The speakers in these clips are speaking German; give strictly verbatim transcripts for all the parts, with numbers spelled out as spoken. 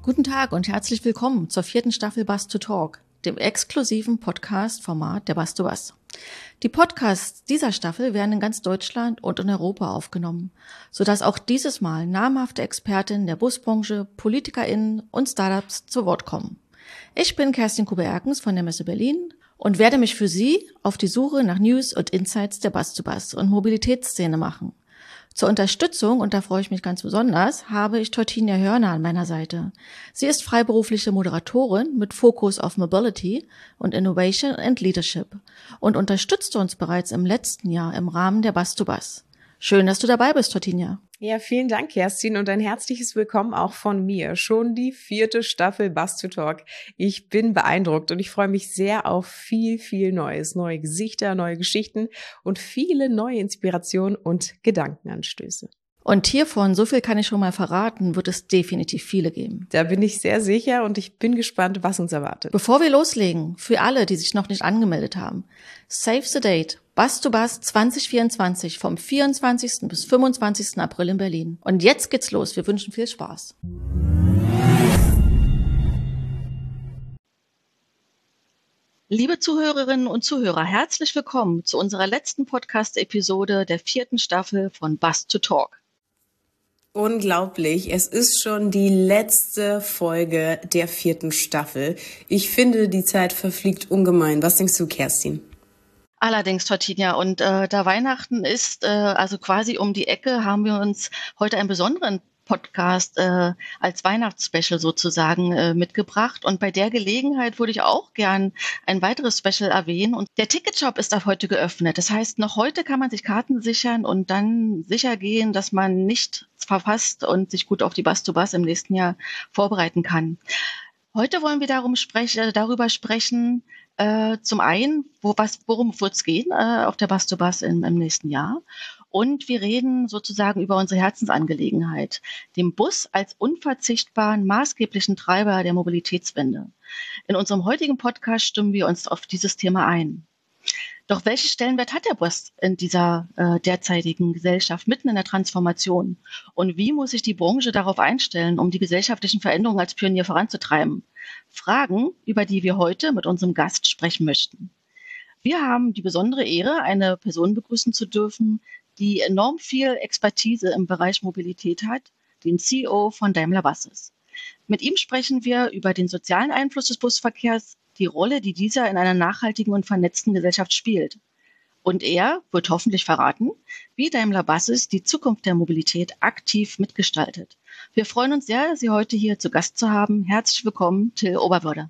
Guten Tag und herzlich willkommen zur vierten Staffel Bus to Talk, dem exklusiven Podcast-Format der Bus to Bus. Die Podcasts dieser Staffel werden in ganz Deutschland und in Europa aufgenommen, sodass auch dieses Mal namhafte Expertinnen der Busbranche, PolitikerInnen und Startups zu Wort kommen. Ich bin Kerstin Kube-Erkens von der Messe Berlin und werde mich für Sie auf die Suche nach News und Insights der Bus to Bus und Mobilitätsszene machen. Zur Unterstützung, und da freue ich mich ganz besonders, habe ich Tortinia Hörner an meiner Seite. Sie ist freiberufliche Moderatorin mit Fokus auf Mobility und Innovation and Leadership und unterstützte uns bereits im letzten Jahr im Rahmen der Bus to Bus. Schön, dass du dabei bist, Tortinia. Ja, vielen Dank, Kerstin, und ein herzliches Willkommen auch von mir. Schon die vierte Staffel Bus to Talk. Ich bin beeindruckt und ich freue mich sehr auf viel, viel Neues. Neue Gesichter, neue Geschichten und viele neue Inspirationen und Gedankenanstöße. Und hiervon, so viel kann ich schon mal verraten, wird es definitiv viele geben. Da bin ich sehr sicher und ich bin gespannt, was uns erwartet. Bevor wir loslegen, für alle, die sich noch nicht angemeldet haben, save the date, Bus to Bus zwanzig vierundzwanzig vom vierundzwanzigsten bis fünfundzwanzigsten April in Berlin. Und jetzt geht's los. Wir wünschen viel Spaß. Liebe Zuhörerinnen und Zuhörer, herzlich willkommen zu unserer letzten Podcast-Episode der vierten Staffel von Bus to Talk. Unglaublich, es ist schon die letzte Folge der vierten Staffel. Ich finde, die Zeit verfliegt ungemein. Was denkst du, Kerstin? Allerdings, Tortinia, und äh, da Weihnachten ist, äh, also quasi um die Ecke, haben wir uns heute einen besonderen Podcast äh, als Weihnachtsspecial sozusagen äh, mitgebracht. Und bei der Gelegenheit würde ich auch gern ein weiteres Special erwähnen. Und der Ticketshop ist ab heute geöffnet. Das heißt, noch heute kann man sich Karten sichern und dann sicher gehen, dass man nicht verpasst und sich gut auf die Bus to Bus im nächsten Jahr vorbereiten kann. Heute wollen wir darum sprechen, darüber sprechen, äh, zum einen, wo, was, worum wird es gehen äh, auf der Bus to Bus im, im nächsten Jahr. Und wir reden sozusagen über unsere Herzensangelegenheit, dem Bus als unverzichtbaren, maßgeblichen Treiber der Mobilitätswende. In unserem heutigen Podcast stimmen wir uns auf dieses Thema ein. Doch welchen Stellenwert hat der Bus in dieser äh, derzeitigen Gesellschaft, mitten in der Transformation? Und wie muss sich die Branche darauf einstellen, um die gesellschaftlichen Veränderungen als Pionier voranzutreiben? Fragen, über die wir heute mit unserem Gast sprechen möchten. Wir haben die besondere Ehre, eine Person begrüßen zu dürfen, die enorm viel Expertise im Bereich Mobilität hat, den C E O von Daimler Buses. Mit ihm sprechen wir über den sozialen Einfluss des Busverkehrs, die Rolle, die dieser in einer nachhaltigen und vernetzten Gesellschaft spielt. Und er wird hoffentlich verraten, wie Daimler Buses die Zukunft der Mobilität aktiv mitgestaltet. Wir freuen uns sehr, Sie heute hier zu Gast zu haben. Herzlich willkommen, Till Oberwörder.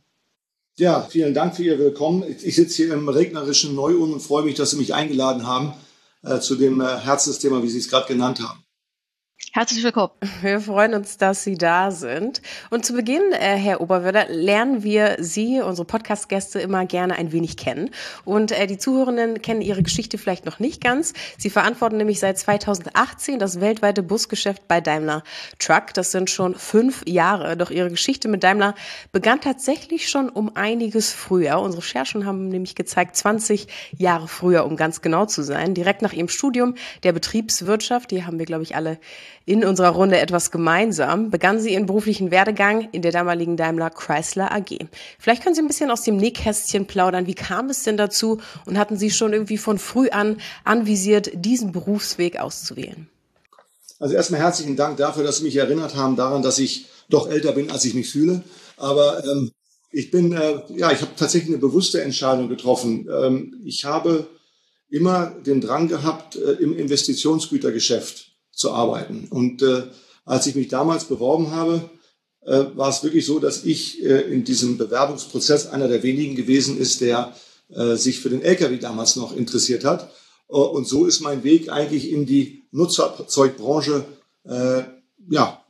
Ja, vielen Dank für Ihr Willkommen. Ich sitze hier im regnerischen Neu-Ulm und freue mich, dass Sie mich eingeladen haben äh, zu dem äh, Herzensthema, wie Sie es gerade genannt haben. Herzlich willkommen. Wir freuen uns, dass Sie da sind. Und zu Beginn, äh, Herr Oberwörder, lernen wir Sie, unsere Podcast-Gäste, immer gerne ein wenig kennen. Und äh, die Zuhörenden kennen Ihre Geschichte vielleicht noch nicht ganz. Sie verantworten nämlich seit zweitausendachtzehn das weltweite Busgeschäft bei Daimler Truck. Das sind schon fünf Jahre. Doch Ihre Geschichte mit Daimler begann tatsächlich schon um einiges früher. Unsere Recherchen haben nämlich gezeigt, zwanzig Jahre früher, um ganz genau zu sein. Direkt nach Ihrem Studium der Betriebswirtschaft, die haben wir, glaube ich, alle in unserer Runde etwas gemeinsam, begann sie ihren beruflichen Werdegang in der damaligen Daimler Chrysler A G. Vielleicht können Sie ein bisschen aus dem Nähkästchen plaudern. Wie kam es denn dazu und hatten Sie schon irgendwie von früh an anvisiert, diesen Berufsweg auszuwählen? Also erstmal herzlichen Dank dafür, dass Sie mich erinnert haben daran, dass ich doch älter bin, als ich mich fühle. Aber ähm, ich bin, äh, ja, ich habe tatsächlich eine bewusste Entscheidung getroffen. Ähm, ich habe immer den Drang gehabt, äh, im Investitionsgütergeschäft zu arbeiten. Und äh, als ich mich damals beworben habe, äh, war es wirklich so, dass ich äh, in diesem Bewerbungsprozess einer der wenigen gewesen ist, der äh, sich für den L K W damals noch interessiert hat. Uh, und so ist mein Weg eigentlich in die Nutzfahrzeugbranche, äh, ja,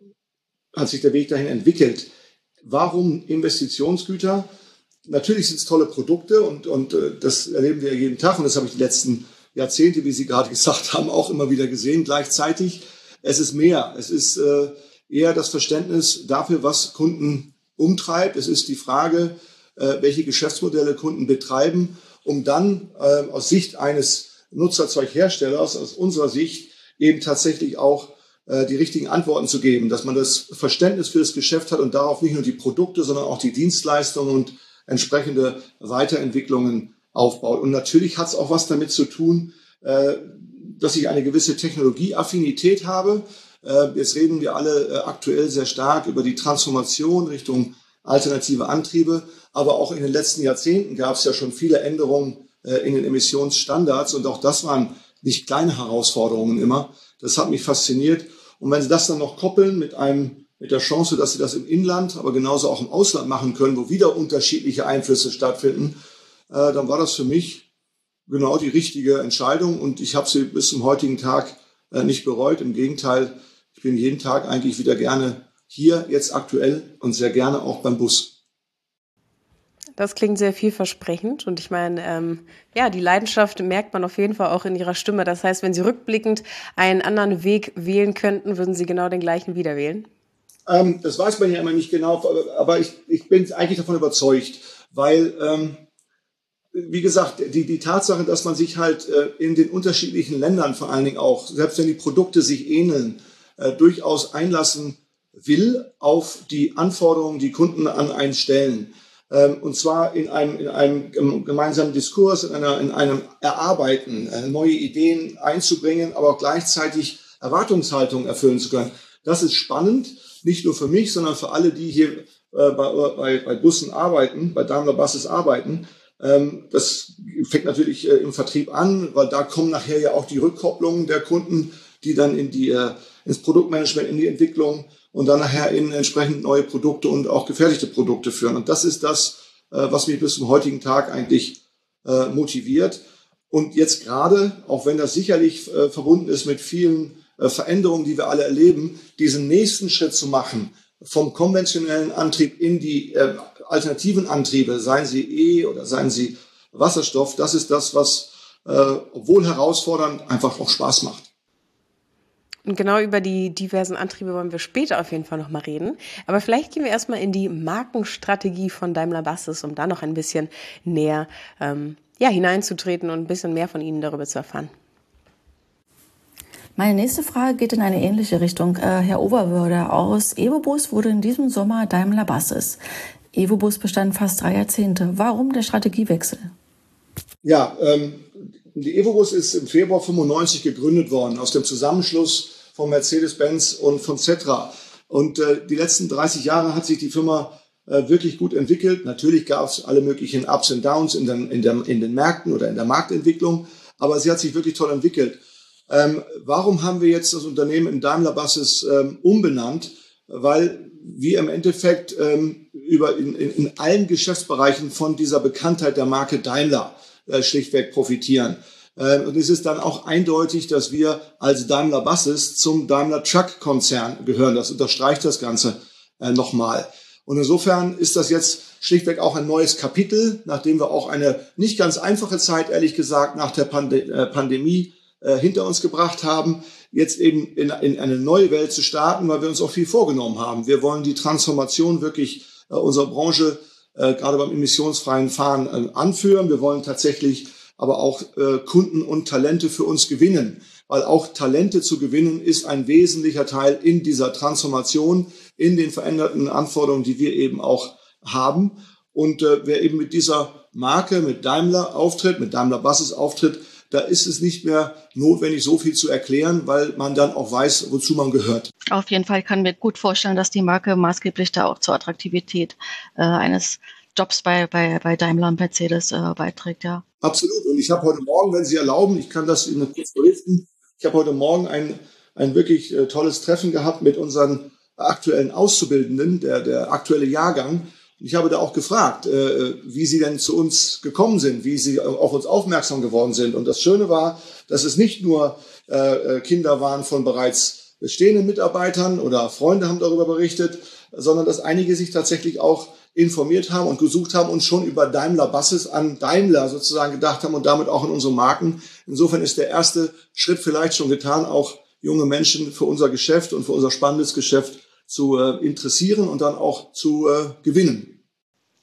hat sich der Weg dahin entwickelt. Warum Investitionsgüter? Natürlich sind es tolle Produkte und, und äh, das erleben wir jeden Tag und das habe ich die letzten Jahrzehnte, wie Sie gerade gesagt haben, auch immer wieder gesehen. Gleichzeitig, es ist mehr. Es ist äh, eher das Verständnis dafür, was Kunden umtreibt. Es ist die Frage, äh, welche Geschäftsmodelle Kunden betreiben, um dann äh, aus Sicht eines Nutzfahrzeugherstellers, aus unserer Sicht, eben tatsächlich auch die richtigen Antworten zu geben, dass man das Verständnis für das Geschäft hat und darauf nicht nur die Produkte, sondern auch die Dienstleistungen und entsprechende Weiterentwicklungen aufbaut. Und natürlich hat es auch was damit zu tun, dass ich eine gewisse Technologieaffinität habe. Jetzt reden wir alle aktuell sehr stark über die Transformation Richtung alternative Antriebe, aber auch in den letzten Jahrzehnten gab es ja schon viele Änderungen in den Emissionsstandards und auch das waren nicht kleine Herausforderungen immer. Das hat mich fasziniert. Und wenn Sie das dann noch koppeln mit einem, mit der Chance, dass Sie das im Inland, aber genauso auch im Ausland machen können, wo wieder unterschiedliche Einflüsse stattfinden, äh, dann war das für mich genau die richtige Entscheidung. Und ich habe sie bis zum heutigen Tag äh, nicht bereut. Im Gegenteil, ich bin jeden Tag eigentlich wieder gerne hier, jetzt aktuell und sehr gerne auch beim Bus. Das klingt sehr vielversprechend und ich meine, ähm, ja, die Leidenschaft merkt man auf jeden Fall auch in Ihrer Stimme. Das heißt, wenn Sie rückblickend einen anderen Weg wählen könnten, würden Sie genau den gleichen wieder wählen? Ähm, das weiß man ja immer nicht genau, aber ich, ich bin eigentlich davon überzeugt, weil, ähm, wie gesagt, die, die Tatsache, dass man sich halt äh, in den unterschiedlichen Ländern vor allen Dingen auch, selbst wenn die Produkte sich ähneln, äh, durchaus einlassen will auf die Anforderungen, die Kunden an einen stellen. Und zwar in einem, in einem gemeinsamen Diskurs, in, einer, in einem Erarbeiten, neue Ideen einzubringen, aber auch gleichzeitig Erwartungshaltung erfüllen zu können. Das ist spannend, nicht nur für mich, sondern für alle, die hier äh, bei, bei, bei Bussen arbeiten, bei Daimler Buses arbeiten. Ähm, das fängt natürlich äh, im Vertrieb an, weil da kommen nachher ja auch die Rückkopplungen der Kunden, die dann in die, äh, ins Produktmanagement, in die Entwicklung und dann nachher in entsprechend neue Produkte und auch gefertigte Produkte führen. Und das ist das, was mich bis zum heutigen Tag eigentlich motiviert. Und jetzt gerade, auch wenn das sicherlich verbunden ist mit vielen Veränderungen, die wir alle erleben, diesen nächsten Schritt zu machen, vom konventionellen Antrieb in die alternativen Antriebe, seien sie E oder seien sie Wasserstoff, das ist das, was, obwohl herausfordernd, einfach auch Spaß macht. Und genau über die diversen Antriebe wollen wir später auf jeden Fall nochmal reden. Aber vielleicht gehen wir erstmal in die Markenstrategie von Daimler Buses, um da noch ein bisschen näher ähm, ja, hineinzutreten und ein bisschen mehr von Ihnen darüber zu erfahren. Meine nächste Frage geht in eine ähnliche Richtung. Äh, Herr Overwörder, aus Evobus wurde in diesem Sommer Daimler Buses. Evobus bestand fast drei Jahrzehnte. Warum der Strategiewechsel? Ja, ähm, die Evobus ist im Februar fünfundneunzig gegründet worden, aus dem Zusammenschluss von Mercedes-Benz und von Cetra. Und äh, die letzten dreißig Jahre hat sich die Firma äh, wirklich gut entwickelt. Natürlich gab es alle möglichen Ups und Downs in den, in, der, in den Märkten oder in der Marktentwicklung, aber sie hat sich wirklich toll entwickelt. Ähm, warum haben wir jetzt das Unternehmen in Daimler Buses ähm, umbenannt? Weil wir im Endeffekt ähm, über in, in, in allen Geschäftsbereichen von dieser Bekanntheit der Marke Daimler äh, schlichtweg profitieren. Ähm, und es ist dann auch eindeutig, dass wir als Daimler Buses zum Daimler Truck Konzern gehören. Das unterstreicht das Ganze äh, nochmal. Und insofern ist das jetzt schlichtweg auch ein neues Kapitel, nachdem wir auch eine nicht ganz einfache Zeit, ehrlich gesagt, nach der Pande- äh, Pandemie äh, hinter uns gebracht haben, jetzt eben in, in eine neue Welt zu starten, weil wir uns auch viel vorgenommen haben. Wir wollen die Transformation wirklich äh, unserer Branche äh, gerade beim emissionsfreien Fahren äh, anführen. Wir wollen tatsächlich aber auch äh, Kunden und Talente für uns gewinnen, weil auch Talente zu gewinnen ist ein wesentlicher Teil in dieser Transformation, in den veränderten Anforderungen, die wir eben auch haben. Und äh, wer eben mit dieser Marke, mit Daimler auftritt, mit Daimler Buses auftritt, da ist es nicht mehr notwendig, so viel zu erklären, weil man dann auch weiß, wozu man gehört. Auf jeden Fall kann mir gut vorstellen, dass die Marke maßgeblich da auch zur Attraktivität äh, eines Jobs bei, bei, bei Daimler und Mercedes äh, beiträgt, ja. Absolut. Und ich habe heute Morgen, wenn Sie erlauben, ich kann das Ihnen kurz berichten, ich habe heute Morgen ein, ein wirklich äh, tolles Treffen gehabt mit unseren aktuellen Auszubildenden, der, der aktuelle Jahrgang. Und ich habe da auch gefragt, äh, wie sie denn zu uns gekommen sind, wie sie auf uns aufmerksam geworden sind. Und das Schöne war, dass es nicht nur äh, Kinder waren von bereits bestehenden Mitarbeitern oder Freunde haben darüber berichtet, sondern dass einige sich tatsächlich auch informiert haben und gesucht haben und schon über Daimler Buses an Daimler sozusagen gedacht haben und damit auch an unsere Marken. Insofern ist der erste Schritt vielleicht schon getan, auch junge Menschen für unser Geschäft und für unser spannendes Geschäft zu äh, interessieren und dann auch zu äh, gewinnen.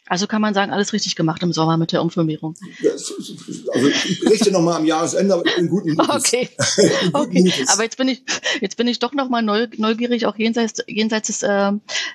Also kann man sagen, alles richtig gemacht im Sommer mit der Umfirmierung. Ja, also ich berichte noch mal am Jahresende, aber ich bin guten Mutes. Okay, okay. Mutes. Aber jetzt bin ich jetzt bin ich doch noch mal neugierig, auch jenseits jenseits des, äh,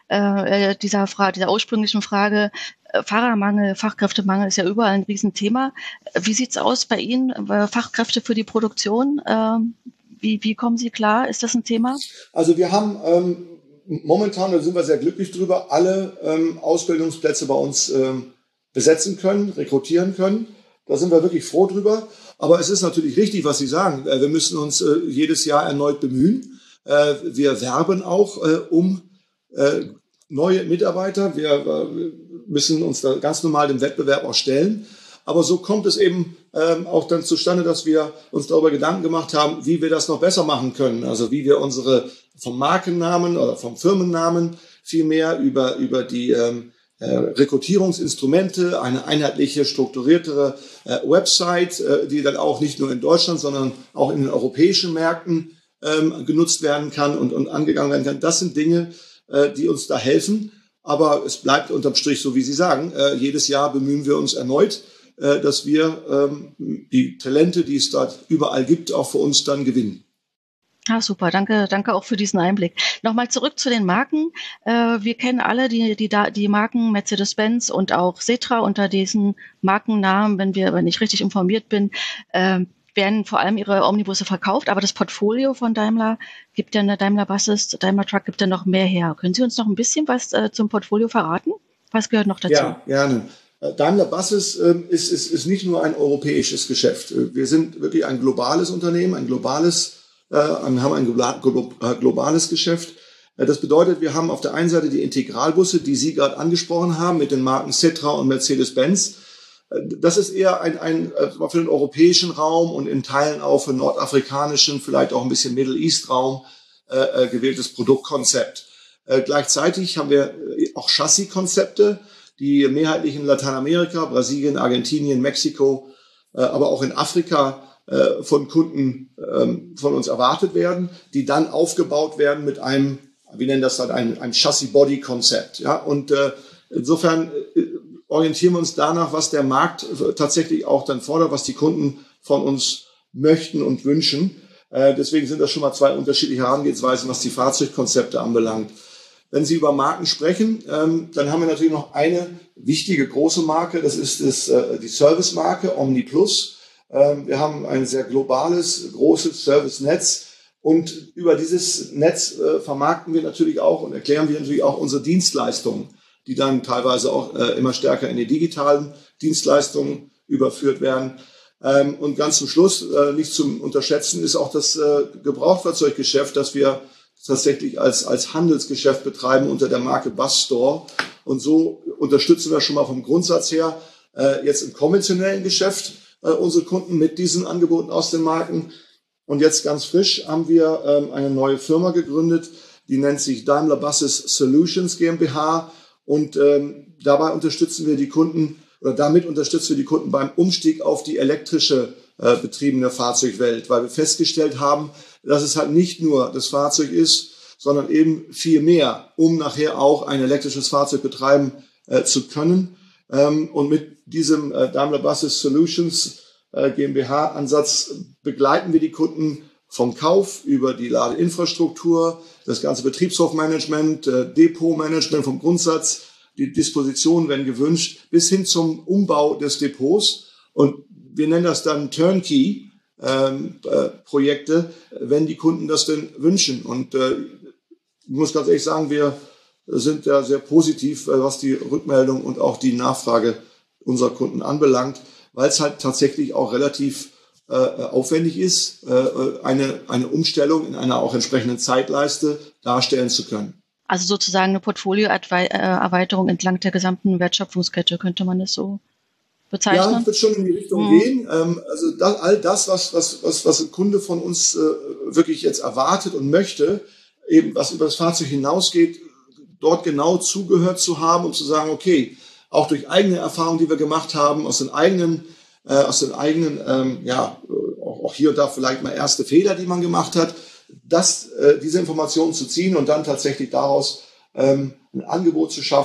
äh, dieser Frage, dieser ursprünglichen Frage. Fahrermangel, Fachkräftemangel ist ja überall ein Riesenthema. Wie sieht's aus bei Ihnen? Fachkräfte für die Produktion? Ähm, wie wie kommen Sie klar? Ist das ein Thema? Also wir haben ähm, momentan, da sind wir sehr glücklich drüber, alle ähm, Ausbildungsplätze bei uns ähm, besetzen können, rekrutieren können. Da sind wir wirklich froh drüber. Aber es ist natürlich richtig, was Sie sagen. Wir müssen uns äh, jedes Jahr erneut bemühen. Äh, wir werben auch äh, um äh, neue Mitarbeiter. Wir äh, müssen uns da ganz normal dem Wettbewerb auch stellen. Aber so kommt es eben ähm, auch dann zustande, dass wir uns darüber Gedanken gemacht haben, wie wir das noch besser machen können. Also wie wir unsere vom Markennamen oder vom Firmennamen vielmehr über, über die ähm, äh, Rekrutierungsinstrumente, eine einheitliche, strukturiertere äh, Website, äh, die dann auch nicht nur in Deutschland, sondern auch in den europäischen Märkten ähm, genutzt werden kann und, und angegangen werden kann. Das sind Dinge, äh, die uns da helfen. Aber es bleibt unterm Strich so, wie Sie sagen. Äh, jedes Jahr bemühen wir uns erneut, äh, dass wir ähm, die Talente, die es dort überall gibt, auch für uns dann gewinnen. Ah, super, danke, danke auch für diesen Einblick. Nochmal zurück zu den Marken. Äh, wir kennen alle die, die, die Marken Mercedes-Benz und auch Setra unter diesen Markennamen, wenn wir, wenn ich richtig informiert bin, äh, werden vor allem ihre Omnibusse verkauft, aber das Portfolio von Daimler gibt ja eine Daimler Buses, Daimler Truck gibt ja noch mehr her. Können Sie uns noch ein bisschen was äh, zum Portfolio verraten? Was gehört noch dazu? Ja, gerne. Daimler Buses äh, ist, ist, ist nicht nur ein europäisches Geschäft. Wir sind wirklich ein globales Unternehmen, ein globales, äh, haben ein globales Geschäft. Das bedeutet, wir haben auf der einen Seite die Integralbusse, die Sie gerade angesprochen haben, mit den Marken Setra und Mercedes-Benz. Das ist eher ein, ein für den europäischen Raum und in Teilen auch für den nordafrikanischen, vielleicht auch ein bisschen Middle East Raum äh, gewähltes Produktkonzept. Äh, gleichzeitig haben wir auch Chassis-Konzepte, die mehrheitlich in Lateinamerika, Brasilien, Argentinien, Mexiko, äh, aber auch in Afrika äh, von Kunden äh, von uns erwartet werden, die dann aufgebaut werden mit einem, wir nennen das halt ein, ein Chassis-Body-Konzept. Ja? Und äh, insofern äh, orientieren wir uns danach, was der Markt tatsächlich auch dann fordert, was die Kunden von uns möchten und wünschen. Äh, deswegen sind das schon mal zwei unterschiedliche Herangehensweisen, was die Fahrzeugkonzepte anbelangt. Wenn Sie über Marken sprechen, ähm, dann haben wir natürlich noch eine wichtige große Marke, das ist das, äh, die Servicemarke OmniPlus. Ähm, wir haben ein sehr globales, großes Servicenetz und über dieses Netz äh, vermarkten wir natürlich auch und erklären wir natürlich auch unsere Dienstleistungen, die dann teilweise auch äh, immer stärker in die digitalen Dienstleistungen überführt werden. Ähm, und ganz zum Schluss, äh, nicht zum Unterschätzen, ist auch das äh, Gebrauchtfahrzeuggeschäft, das wir tatsächlich als, als Handelsgeschäft betreiben unter der Marke Bus Store. Und so unterstützen wir schon mal vom Grundsatz her äh, jetzt im konventionellen Geschäft äh, unsere Kunden mit diesen Angeboten aus den Marken. Und jetzt ganz frisch haben wir ähm, eine neue Firma gegründet, die nennt sich Daimler Buses Solutions GmbH. Und ähm, dabei unterstützen wir die Kunden oder damit unterstützen wir die Kunden beim Umstieg auf die elektrische äh, betriebene Fahrzeugwelt, weil wir festgestellt haben, dass es halt nicht nur das Fahrzeug ist, sondern eben viel mehr, um nachher auch ein elektrisches Fahrzeug betreiben äh, zu können. Ähm, und mit diesem äh, Daimler Buses Solutions äh, GmbH-Ansatz begleiten wir die Kunden vom Kauf über die Ladeinfrastruktur, das ganze Betriebshofmanagement, äh, Depotmanagement vom Grundsatz, die Dispositionen, wenn gewünscht, bis hin zum Umbau des Depots. Und wir nennen das dann Turnkey ähm, äh, Projekte, wenn die Kunden das denn wünschen. Und äh, ich muss ganz ehrlich sagen, wir sind ja sehr positiv, äh, was die Rückmeldung und auch die Nachfrage unserer Kunden anbelangt, weil es halt tatsächlich auch relativ äh, aufwendig ist, äh, eine, eine Umstellung in einer auch entsprechenden Zeitleiste darstellen zu können. Also sozusagen eine Portfolioerweiterung entlang der gesamten Wertschöpfungskette, könnte man das so bezeichnen? Ja, es wird schon in die Richtung mhm. gehen. Ähm, also das, all das, was, was, was, was ein Kunde von uns äh, wirklich jetzt erwartet und möchte, eben was über das Fahrzeug hinausgeht, dort genau zugehört zu haben und zu sagen, okay, auch durch eigene Erfahrungen, die wir gemacht haben, aus den eigenen, äh, aus den eigenen, ähm, ja, auch, auch hier und da vielleicht mal erste Fehler, die man gemacht hat, das, äh, diese Informationen zu ziehen und dann tatsächlich daraus ähm, ein Angebot zu schaffen,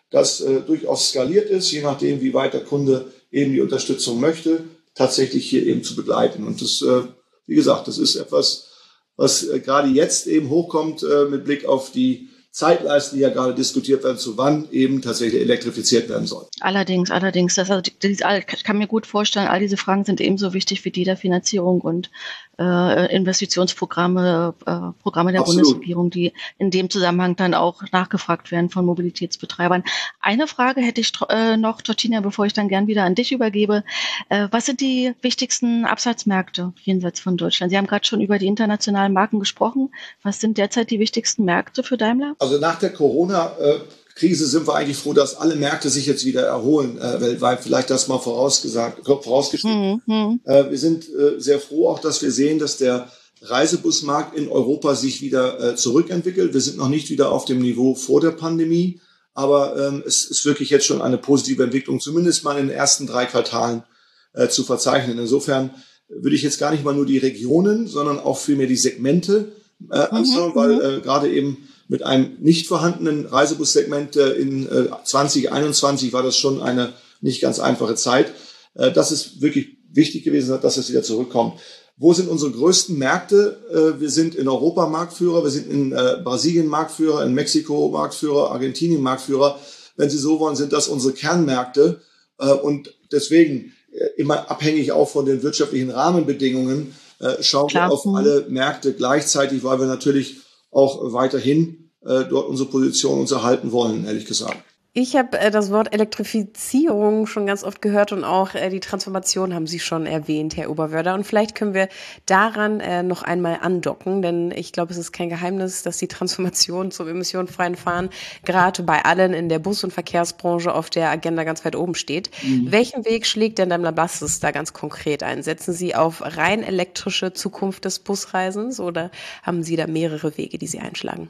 das äh, durchaus skaliert ist, je nachdem, wie weit der Kunde eben die Unterstützung möchte, tatsächlich hier eben zu begleiten. Und das, äh, wie gesagt, das ist etwas, was äh, gerade jetzt eben hochkommt äh, mit Blick auf die Zeitleisten, die ja gerade diskutiert werden, zu wann eben tatsächlich elektrifiziert werden soll. Allerdings, allerdings, das, also, ich kann mir gut vorstellen, all diese Fragen sind ebenso wichtig wie die der Finanzierung und äh, Investitionsprogramme, äh, Programme der Absolut. Bundesregierung, die in dem Zusammenhang dann auch nachgefragt werden von Mobilitätsbetreibern. Eine Frage hätte ich äh, noch, Tortina, bevor ich dann gern wieder an dich übergebe. Äh, was sind die wichtigsten Absatzmärkte jenseits von Deutschland? Sie haben gerade schon über die internationalen Marken gesprochen. Was sind derzeit die wichtigsten Märkte für Daimler? Also nach der Corona-Krise sind wir eigentlich froh, dass alle Märkte sich jetzt wieder erholen äh, weltweit. Vielleicht das mal vorausgesagt, vorausgeschrieben. Mhm. Äh, wir sind äh, sehr froh auch, dass wir sehen, dass der Reisebusmarkt in Europa sich wieder äh, zurückentwickelt. Wir sind noch nicht wieder auf dem Niveau vor der Pandemie, aber ähm, es ist wirklich jetzt schon eine positive Entwicklung, zumindest mal in den ersten drei Quartalen äh, zu verzeichnen. Insofern würde ich jetzt gar nicht mal nur die Regionen, sondern auch vielmehr die Segmente äh, anschauen, mhm. weil äh, gerade eben mit einem nicht vorhandenen Reisebussegment äh, in äh, zwanzig einundzwanzig war das schon eine nicht ganz einfache Zeit. Äh, das ist wirklich wichtig gewesen, dass es wieder zurückkommt. Wo sind unsere größten Märkte? Äh, wir sind in Europa Marktführer, wir sind in äh, Brasilien Marktführer, in Mexiko Marktführer, Argentinien Marktführer. Wenn Sie so wollen, sind das unsere Kernmärkte. Äh, und deswegen äh, immer abhängig auch von den wirtschaftlichen Rahmenbedingungen äh, schauen Klar. wir auf alle Märkte gleichzeitig, weil wir natürlich auch weiterhin äh, dort unsere Position uns erhalten wollen, ehrlich gesagt. Ich habe äh, das Wort Elektrifizierung schon ganz oft gehört und auch äh, die Transformation haben Sie schon erwähnt, Herr Oberwörder. Und vielleicht können wir daran äh, noch einmal andocken, denn ich glaube, es ist kein Geheimnis, dass die Transformation zum emissionfreien Fahren gerade bei allen in der Bus- und Verkehrsbranche auf der Agenda ganz weit oben steht. Mhm. Welchen Weg schlägt denn Daimler Buses da ganz konkret ein? Setzen Sie auf rein elektrische Zukunft des Busreisens oder haben Sie da mehrere Wege, die Sie einschlagen?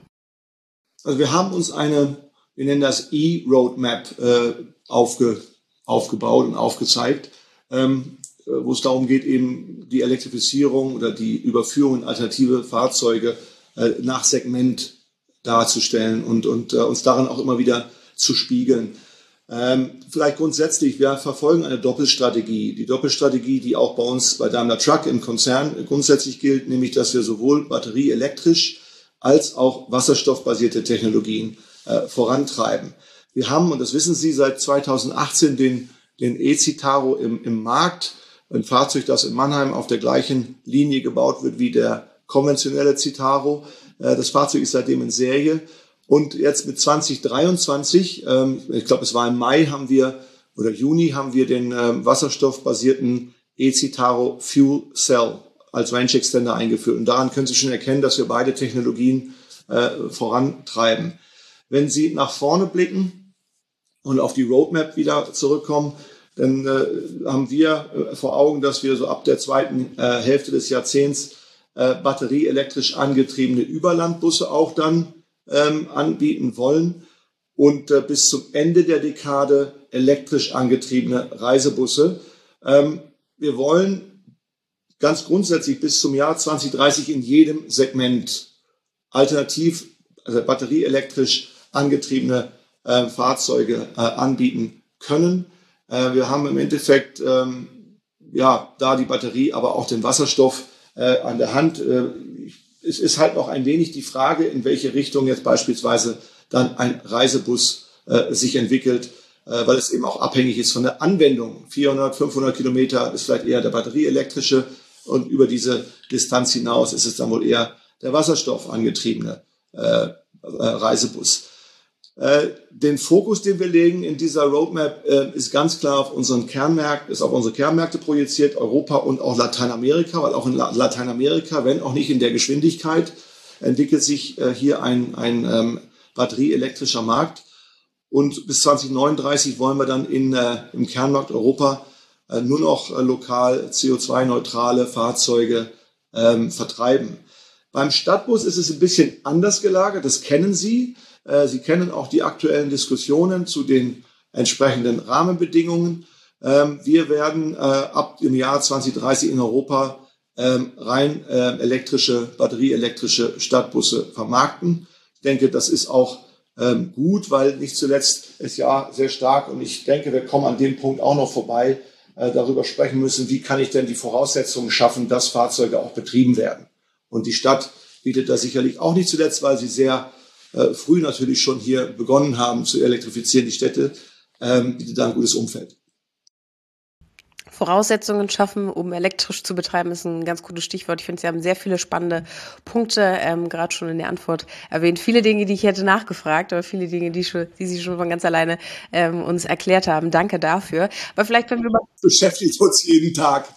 Also wir haben uns eine, wir nennen das E-Roadmap, äh, aufge, aufgebaut und aufgezeigt, ähm, wo es darum geht, eben die Elektrifizierung oder die Überführung in alternative Fahrzeuge äh, nach Segment darzustellen und, und äh, uns daran auch immer wieder zu spiegeln. Ähm, vielleicht grundsätzlich, wir verfolgen eine Doppelstrategie. Die Doppelstrategie, die auch bei uns bei Daimler Truck im Konzern grundsätzlich gilt, nämlich, dass wir sowohl batterieelektrisch als auch wasserstoffbasierte Technologien äh, vorantreiben. Wir haben, und das wissen Sie, seit zweitausendachtzehn den, den E-Citaro im, im Markt, ein Fahrzeug, das in Mannheim auf der gleichen Linie gebaut wird wie der konventionelle Citaro. Äh, das Fahrzeug ist seitdem in Serie. Und jetzt mit zwanzig dreiundzwanzig, ähm, ich glaube, es war im Mai, haben wir, oder Juni, haben wir den ähm, wasserstoffbasierten E-Citaro Fuel Cell als Range Extender eingeführt. Und daran können Sie schon erkennen, dass wir beide Technologien äh, vorantreiben. Wenn Sie nach vorne blicken und auf die Roadmap wieder zurückkommen, dann äh, haben wir äh, vor Augen, dass wir so ab der zweiten äh, Hälfte des Jahrzehnts äh, batterieelektrisch angetriebene Überlandbusse auch dann ähm, anbieten wollen und äh, bis zum Ende der Dekade elektrisch angetriebene Reisebusse. Ähm, wir wollen ganz grundsätzlich bis zum Jahr zwanzig dreißig in jedem Segment alternativ, also batterieelektrisch angetriebene äh, Fahrzeuge äh, anbieten können. Äh, wir haben im Endeffekt ähm, ja da die Batterie, aber auch den Wasserstoff äh, an der Hand. Äh, es ist halt noch ein wenig die Frage, in welche Richtung jetzt beispielsweise dann ein Reisebus äh, sich entwickelt, äh, weil es eben auch abhängig ist von der Anwendung. vierhundert, fünfhundert Kilometer ist vielleicht eher der batterieelektrische und über diese Distanz hinaus ist es dann wohl eher der wasserstoff angetriebene äh, äh, Reisebus. Äh, den Fokus, den wir legen in dieser Roadmap, äh, ist ganz klar auf unseren Kernmärkten, ist auf unsere Kernmärkte projiziert, Europa und auch Lateinamerika, weil auch in La- Lateinamerika, wenn auch nicht in der Geschwindigkeit, entwickelt sich äh, hier ein, ein ähm, batterieelektrischer Markt. Und bis zwanzig neununddreißig wollen wir dann in, äh, im Kernmarkt Europa äh, nur noch äh, lokal C O zwei neutrale Fahrzeuge ähm, vertreiben. Beim Stadtbus ist es ein bisschen anders gelagert, das kennen Sie. Äh, Sie kennen auch die aktuellen Diskussionen zu den entsprechenden Rahmenbedingungen. Ähm, wir werden äh, ab dem Jahr zwanzig dreißig in Europa ähm, rein äh, elektrische, batterieelektrische Stadtbusse vermarkten. Ich denke, das ist auch ähm, gut, weil nicht zuletzt ist ja sehr stark, und ich denke, wir kommen an dem Punkt auch noch vorbei, äh, darüber sprechen müssen, wie kann ich denn die Voraussetzungen schaffen, dass Fahrzeuge auch betrieben werden. Und die Stadt bietet da sicherlich auch nicht zuletzt, weil sie sehr äh, früh natürlich schon hier begonnen haben zu elektrifizieren, die Städte, ähm, bietet da ein gutes Umfeld. Voraussetzungen schaffen, um elektrisch zu betreiben, ist ein ganz gutes Stichwort. Ich finde, Sie haben sehr viele spannende Punkte, ähm, gerade schon in der Antwort erwähnt. Viele Dinge, die ich hätte nachgefragt, aber viele Dinge, die, schon, die Sie schon von ganz alleine ähm, uns erklärt haben. Danke dafür. Aber vielleicht, wenn wir über beschäftigt uns jeden Tag.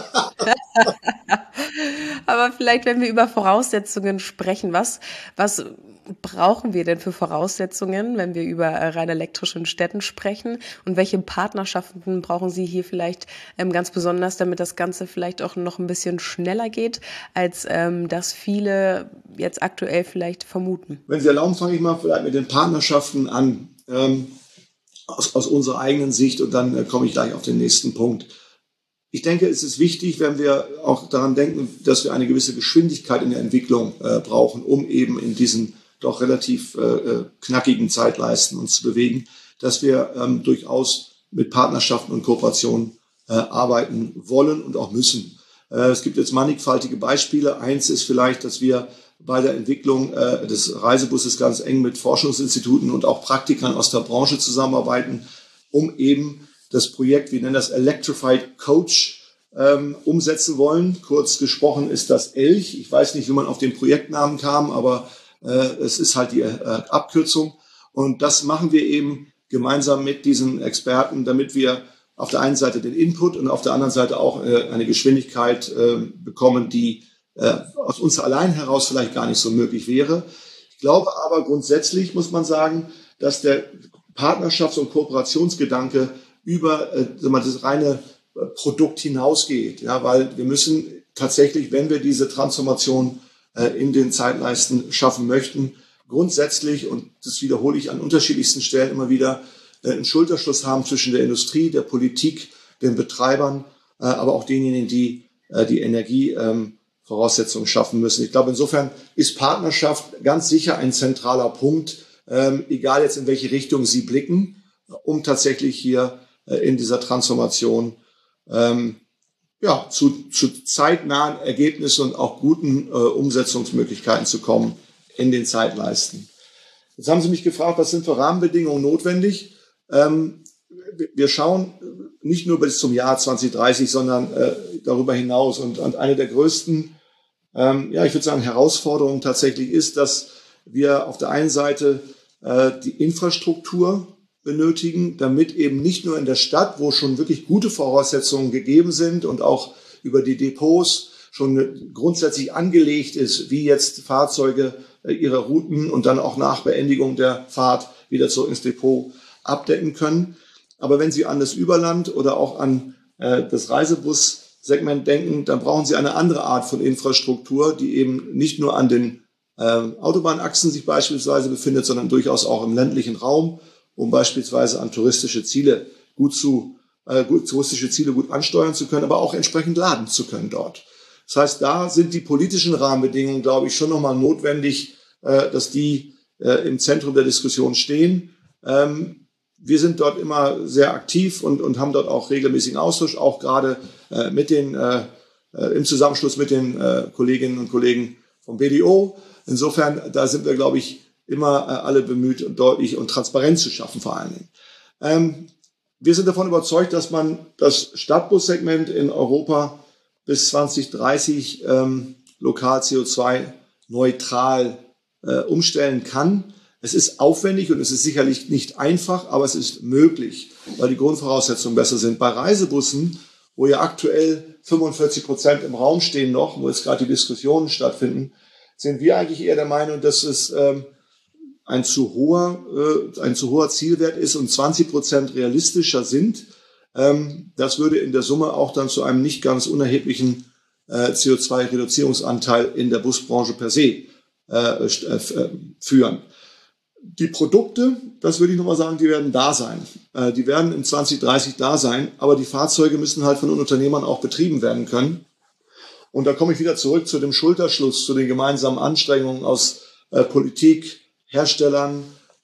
Aber vielleicht, wenn wir über Voraussetzungen sprechen, was, was brauchen wir denn für Voraussetzungen, wenn wir über rein elektrische Städten sprechen? Und welche Partnerschaften brauchen Sie hier vielleicht ähm, ganz besonders, damit das Ganze vielleicht auch noch ein bisschen schneller geht, als ähm, das viele jetzt aktuell vielleicht vermuten? Wenn Sie erlauben, fange ich mal vielleicht mit den Partnerschaften an, ähm, aus, aus unserer eigenen Sicht, und dann äh, komme ich gleich auf den nächsten Punkt. Ich denke, es ist wichtig, wenn wir auch daran denken, dass wir eine gewisse Geschwindigkeit in der Entwicklung äh, brauchen, um eben in diesen doch relativ äh, knackigen Zeitleisten uns zu bewegen, dass wir ähm, durchaus mit Partnerschaften und Kooperationen äh, arbeiten wollen und auch müssen. Äh, es gibt jetzt mannigfaltige Beispiele. Eins ist vielleicht, dass wir bei der Entwicklung äh, des Reisebusses ganz eng mit Forschungsinstituten und auch Praktikern aus der Branche zusammenarbeiten, um eben das Projekt, wir nennen das Electrified Coach, ähm, umsetzen wollen. Kurz gesprochen ist das Elch. Ich weiß nicht, wie man auf den Projektnamen kam, aber äh, es ist halt die äh, Abkürzung. Und das machen wir eben gemeinsam mit diesen Experten, damit wir auf der einen Seite den Input und auf der anderen Seite auch äh, eine Geschwindigkeit äh, bekommen, die äh, aus uns allein heraus vielleicht gar nicht so möglich wäre. Ich glaube aber grundsätzlich, muss man sagen, dass der Partnerschafts- und Kooperationsgedanke über äh, das reine äh, Produkt hinausgeht, ja, weil wir müssen tatsächlich, wenn wir diese Transformation äh, in den Zeitleisten schaffen möchten, grundsätzlich, und das wiederhole ich an unterschiedlichsten Stellen immer wieder, äh, einen Schulterschluss haben zwischen der Industrie, der Politik, den Betreibern, äh, aber auch denjenigen, die äh, die Energievoraussetzungen ähm, schaffen müssen. Ich glaube, insofern ist Partnerschaft ganz sicher ein zentraler Punkt, ähm, egal jetzt in welche Richtung Sie blicken, um tatsächlich hier in dieser Transformation ähm, ja, zu, zu zeitnahen Ergebnissen und auch guten äh, Umsetzungsmöglichkeiten zu kommen in den Zeitleisten. Jetzt haben Sie mich gefragt, was sind für Rahmenbedingungen notwendig? Ähm, wir schauen nicht nur bis zum Jahr zwanzig dreißig, sondern äh, darüber hinaus. Und, und eine der größten, ähm, ja, ich würde sagen, Herausforderungen tatsächlich ist, dass wir auf der einen Seite äh, die Infrastruktur benötigen, damit eben nicht nur in der Stadt, wo schon wirklich gute Voraussetzungen gegeben sind und auch über die Depots schon grundsätzlich angelegt ist, wie jetzt Fahrzeuge ihre Routen und dann auch nach Beendigung der Fahrt wieder zurück ins Depot abdecken können. Aber wenn Sie an das Überland oder auch an äh, das Reisebussegment denken, dann brauchen Sie eine andere Art von Infrastruktur, die eben nicht nur an den äh, Autobahnachsen sich beispielsweise befindet, sondern durchaus auch im ländlichen Raum, um beispielsweise an touristische Ziele gut zu, äh, gut, touristische Ziele gut ansteuern zu können, aber auch entsprechend laden zu können dort. Das heißt, da sind die politischen Rahmenbedingungen, glaube ich, schon nochmal notwendig, äh, dass die äh, im Zentrum der Diskussion stehen. Ähm, wir sind dort immer sehr aktiv und, und haben dort auch regelmäßigen Austausch, auch gerade äh, mit den, äh, äh, im Zusammenschluss mit den äh, Kolleginnen und Kollegen vom B D O. Insofern, da sind wir, glaube ich, immer äh, alle bemüht, und deutlich und transparent zu schaffen vor allen Dingen. Ähm, wir sind davon überzeugt, dass man das Stadtbussegment in Europa bis zwanzig dreißig ähm, lokal C O zwei neutral äh, umstellen kann. Es ist aufwendig und es ist sicherlich nicht einfach, aber es ist möglich, weil die Grundvoraussetzungen besser sind. Bei Reisebussen, wo ja aktuell fünfundvierzig Prozent im Raum stehen noch, wo jetzt gerade die Diskussionen stattfinden, sind wir eigentlich eher der Meinung, dass es ähm, ein zu hoher, äh, ein zu hoher Zielwert ist und zwanzig Prozent realistischer sind. Ähm, das würde in der Summe auch dann zu einem nicht ganz unerheblichen äh, C O zwei Reduzierungsanteil in der Busbranche per se äh, äh, führen. Die Produkte, das würde ich nochmal sagen, die werden da sein. Äh, die werden in zwanzig dreißig da sein, aber die Fahrzeuge müssen halt von den Unternehmern auch betrieben werden können. Und da komme ich wieder zurück zu dem Schulterschluss, zu den gemeinsamen Anstrengungen aus äh, Politik, Herstellern,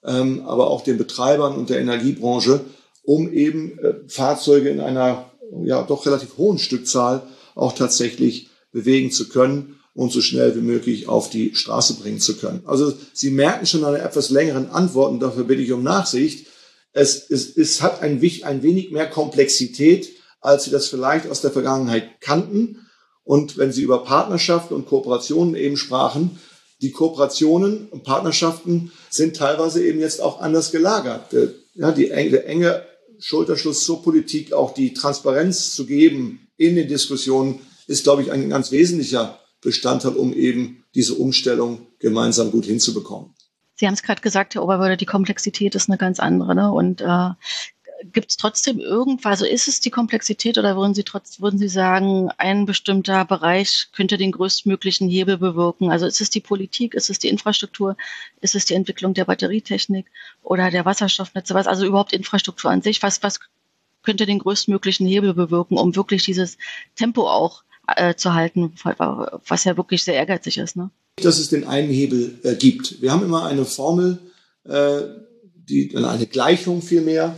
ähm, aber auch den Betreibern und der Energiebranche, um eben äh, Fahrzeuge in einer ja doch relativ hohen Stückzahl auch tatsächlich bewegen zu können und so schnell wie möglich auf die Straße bringen zu können. Also Sie merken schon an etwas längeren Antworten, dafür bitte ich um Nachsicht. Es, es, es hat ein, ein wenig mehr Komplexität, als Sie das vielleicht aus der Vergangenheit kannten. Und wenn Sie über Partnerschaften und Kooperationen eben sprachen, die Kooperationen und Partnerschaften sind teilweise eben jetzt auch anders gelagert. Ja, die enge, der enge Schulterschluss zur Politik, auch die Transparenz zu geben in den Diskussionen, ist, glaube ich, ein ganz wesentlicher Bestandteil, um eben diese Umstellung gemeinsam gut hinzubekommen. Sie haben es gerade gesagt, Herr Oberwörder, die Komplexität ist eine ganz andere. Ne? Und äh, gibt es trotzdem irgendwas, also ist es die Komplexität oder würden Sie trotz, würden Sie sagen, ein bestimmter Bereich könnte den größtmöglichen Hebel bewirken? Also ist es die Politik, ist es die Infrastruktur, ist es die Entwicklung der Batterietechnik oder der Wasserstoffnetze, was, also überhaupt Infrastruktur an sich, was, was könnte den größtmöglichen Hebel bewirken, um wirklich dieses Tempo auch äh, zu halten, was ja wirklich sehr ehrgeizig ist, ne? Dass es den einen Hebel äh, gibt. Wir haben immer eine Formel, äh, die, eine Gleichung vielmehr.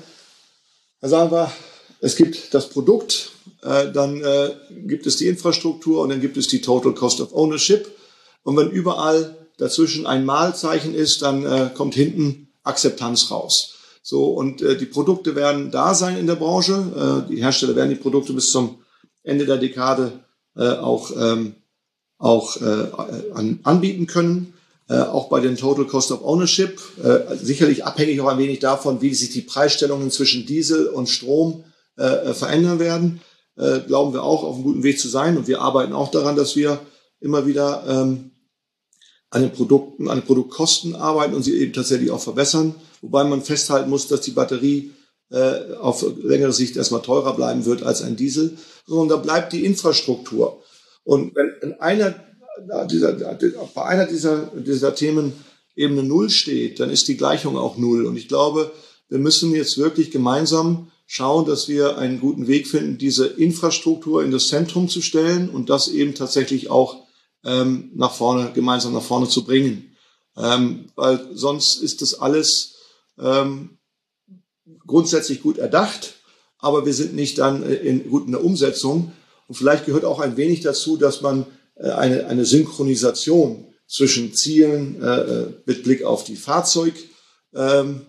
Da sagen wir, es gibt das Produkt, äh, dann äh, gibt es die Infrastruktur und dann gibt es die Total Cost of Ownership. Und wenn überall dazwischen ein Malzeichen ist, dann äh, kommt hinten Akzeptanz raus. So, und äh, die Produkte werden da sein in der Branche. Äh, die Hersteller werden die Produkte bis zum Ende der Dekade äh, auch ähm, auch äh, an, anbieten können, äh, auch bei den Total Cost of Ownership, äh, sicherlich abhängig auch ein wenig davon, wie sich die Preisstellungen zwischen Diesel und Strom äh, verändern werden, äh, glauben wir auch auf einem guten Weg zu sein, und wir arbeiten auch daran, dass wir immer wieder ähm, an den Produkten, an den Produktkosten arbeiten und sie eben tatsächlich auch verbessern, wobei man festhalten muss, dass die Batterie äh, auf längere Sicht erstmal teurer bleiben wird als ein Diesel, sondern da bleibt die Infrastruktur. Und wenn in einer dieser, bei einer dieser, dieser Themen eben eine Null steht, dann ist die Gleichung auch Null. Und ich glaube, wir müssen jetzt wirklich gemeinsam schauen, dass wir einen guten Weg finden, diese Infrastruktur in das Zentrum zu stellen und das eben tatsächlich auch ähm, nach vorne, gemeinsam nach vorne zu bringen. Ähm, weil sonst ist das alles ähm, grundsätzlich gut erdacht, aber wir sind nicht dann in, gut in der Umsetzung. Und vielleicht gehört auch ein wenig dazu, dass man äh, eine, eine Synchronisation zwischen Zielen äh, mit Blick auf die Fahrzeugangebote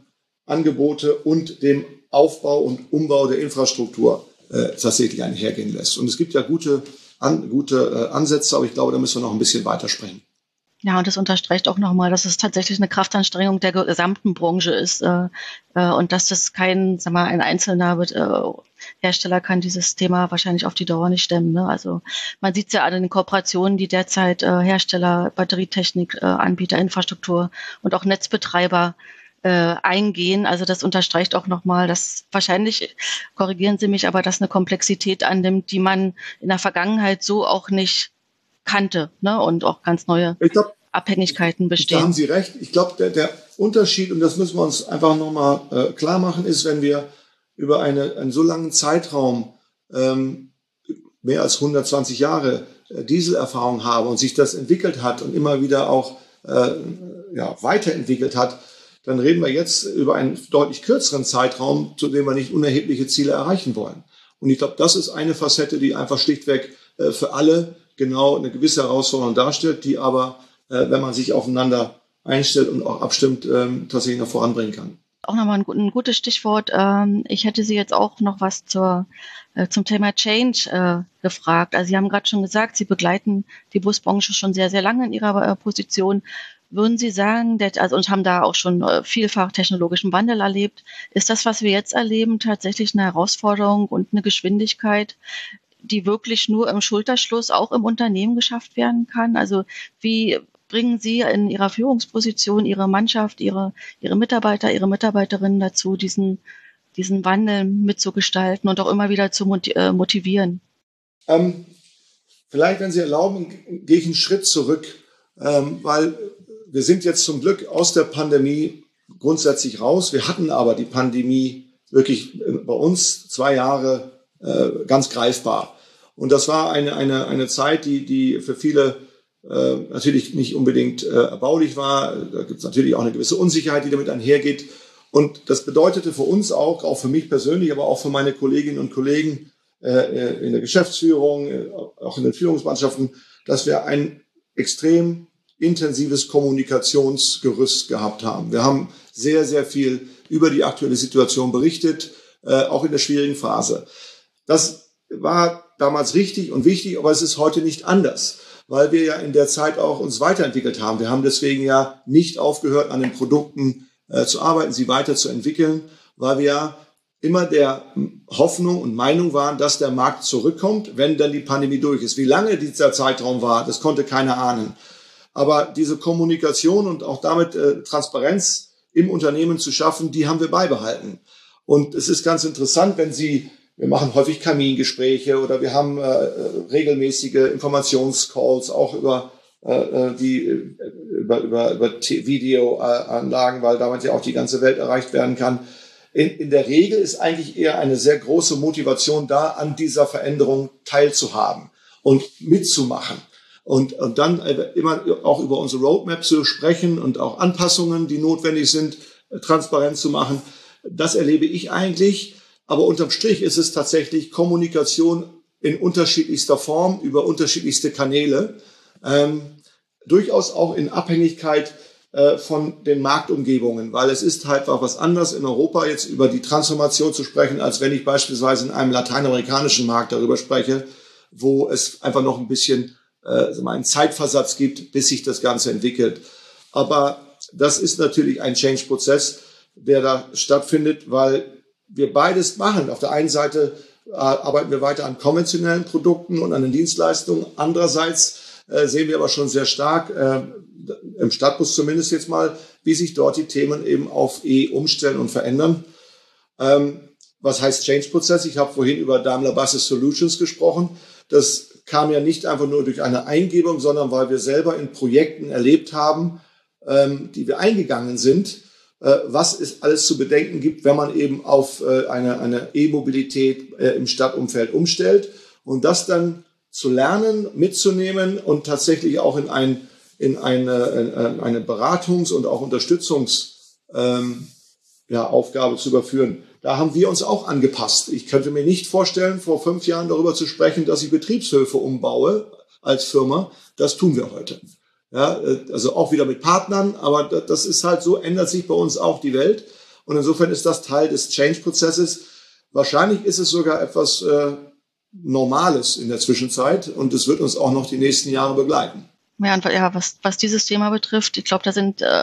ähm, und dem Aufbau und Umbau der Infrastruktur äh, tatsächlich einhergehen lässt. Und es gibt ja gute, an, gute äh, Ansätze, aber ich glaube, da müssen wir noch ein bisschen weitersprechen. Ja, und das unterstreicht auch nochmal, dass es tatsächlich eine Kraftanstrengung der gesamten Branche ist äh, äh, und dass das kein, sag mal, ein einzelner äh, Hersteller kann dieses Thema wahrscheinlich auf die Dauer nicht stemmen. Ne? Also man sieht es ja an den Kooperationen, die derzeit äh, Hersteller, Batterietechnik, äh, Anbieter, Infrastruktur und auch Netzbetreiber äh, eingehen. Also das unterstreicht auch nochmal, dass wahrscheinlich, korrigieren Sie mich, aber dass eine Komplexität annimmt, die man in der Vergangenheit so auch nicht kannte, ne? Und auch ganz neue ich glaub, Abhängigkeiten bestehen. Da haben Sie recht. Ich glaube, der, der Unterschied, und das müssen wir uns einfach nochmal äh, klar machen, ist, wenn wir über eine, einen so langen Zeitraum, ähm, mehr als hundertzwanzig Jahre äh, Dieselerfahrung haben und sich das entwickelt hat und immer wieder auch äh, ja, weiterentwickelt hat, dann reden wir jetzt über einen deutlich kürzeren Zeitraum, zu dem wir nicht unerhebliche Ziele erreichen wollen. Und ich glaube, das ist eine Facette, die einfach schlichtweg äh, für alle genau eine gewisse Herausforderung darstellt, die aber, äh, wenn man sich aufeinander einstellt und auch abstimmt, ähm, tatsächlich noch voranbringen kann. Auch nochmal ein, ein gutes Stichwort. Ähm, ich hätte Sie jetzt auch noch was zur, äh, zum Thema Change äh, gefragt. Also Sie haben gerade schon gesagt, Sie begleiten die Busbranche schon sehr, sehr lange in Ihrer äh, Position. Würden Sie sagen, dass, also und haben da auch schon äh, vielfach technologischen Wandel erlebt, ist das, was wir jetzt erleben, tatsächlich eine Herausforderung und eine Geschwindigkeit, die wirklich nur im Schulterschluss auch im Unternehmen geschafft werden kann? Also wie bringen Sie in Ihrer Führungsposition Ihre Mannschaft, Ihre, Ihre Mitarbeiter, Ihre Mitarbeiterinnen dazu, diesen, diesen Wandel mitzugestalten und auch immer wieder zu motivieren? Ähm, vielleicht, wenn Sie erlauben, gehe ich einen Schritt zurück, ähm, weil wir sind jetzt zum Glück aus der Pandemie grundsätzlich raus. Wir hatten aber die Pandemie wirklich bei uns zwei Jahre ganz greifbar. Und das war eine, eine, eine Zeit, die, die für viele äh, natürlich nicht unbedingt äh, erbaulich war. Da gibt es natürlich auch eine gewisse Unsicherheit, die damit einhergeht. Und das bedeutete für uns auch, auch für mich persönlich, aber auch für meine Kolleginnen und Kollegen äh, in der Geschäftsführung, äh, auch in den Führungsmannschaften, dass wir ein extrem intensives Kommunikationsgerüst gehabt haben. Wir haben sehr, sehr viel über die aktuelle Situation berichtet, äh, auch in der schwierigen Phase. Das war damals richtig und wichtig, aber es ist heute nicht anders, weil wir ja in der Zeit auch uns weiterentwickelt haben. Wir haben deswegen ja nicht aufgehört, an den Produkten äh, zu arbeiten, sie weiterzuentwickeln, weil wir ja immer der Hoffnung und Meinung waren, dass der Markt zurückkommt, wenn dann die Pandemie durch ist. Wie lange dieser Zeitraum war, das konnte keiner ahnen. Aber diese Kommunikation und auch damit äh, Transparenz im Unternehmen zu schaffen, die haben wir beibehalten. Und es ist ganz interessant, wenn Sie, wir machen häufig Kamingespräche oder wir haben äh, regelmäßige Informationscalls auch über äh, die über über über Videoanlagen, weil damit ja auch die ganze Welt erreicht werden kann. In, in der Regel ist eigentlich eher eine sehr große Motivation da, an dieser Veränderung teilzuhaben und mitzumachen. Und, und dann immer auch über unsere Roadmap zu sprechen und auch Anpassungen, die notwendig sind, transparent zu machen. Das erlebe ich eigentlich. Aber unterm Strich ist es tatsächlich Kommunikation in unterschiedlichster Form, über unterschiedlichste Kanäle. Ähm, durchaus auch in Abhängigkeit äh, von den Marktumgebungen, weil es ist halt auch was anderes in Europa jetzt über die Transformation zu sprechen, als wenn ich beispielsweise in einem lateinamerikanischen Markt darüber spreche, wo es einfach noch ein bisschen äh, einen Zeitversatz gibt, bis sich das Ganze entwickelt. Aber das ist natürlich ein Change-Prozess, der da stattfindet, weil wir beides machen. Auf der einen Seite äh, arbeiten wir weiter an konventionellen Produkten und an den Dienstleistungen. Andererseits äh, sehen wir aber schon sehr stark, äh, im Stadtbus zumindest jetzt mal, wie sich dort die Themen eben auf E umstellen und verändern. Ähm, was heißt Change-Prozess? Ich habe vorhin über Daimler Buses Solutions gesprochen. Das kam ja nicht einfach nur durch eine Eingebung, sondern weil wir selber in Projekten erlebt haben, ähm, die wir eingegangen sind, äh, was es alles zu bedenken gibt, wenn man eben auf äh, eine, eine E-Mobilität äh, im Stadtumfeld umstellt. Und das dann zu lernen, mitzunehmen und tatsächlich auch in, ein, in eine, in eine Beratungs- und auch Unterstützungsaufgabe ähm, ja, Aufgabe zu überführen. Da haben wir uns auch angepasst. Ich könnte mir nicht vorstellen, vor fünf Jahren darüber zu sprechen, dass ich Betriebshöfe umbaue als Firma. Das tun wir heute. Ja, also auch wieder mit Partnern, aber das ist halt so, ändert sich bei uns auch die Welt. Und insofern ist das Teil des Change-Prozesses. Wahrscheinlich ist es sogar etwas äh, Normales in der Zwischenzeit und es wird uns auch noch die nächsten Jahre begleiten. Ja, und ja, was, was dieses Thema betrifft, ich glaube, da sind äh,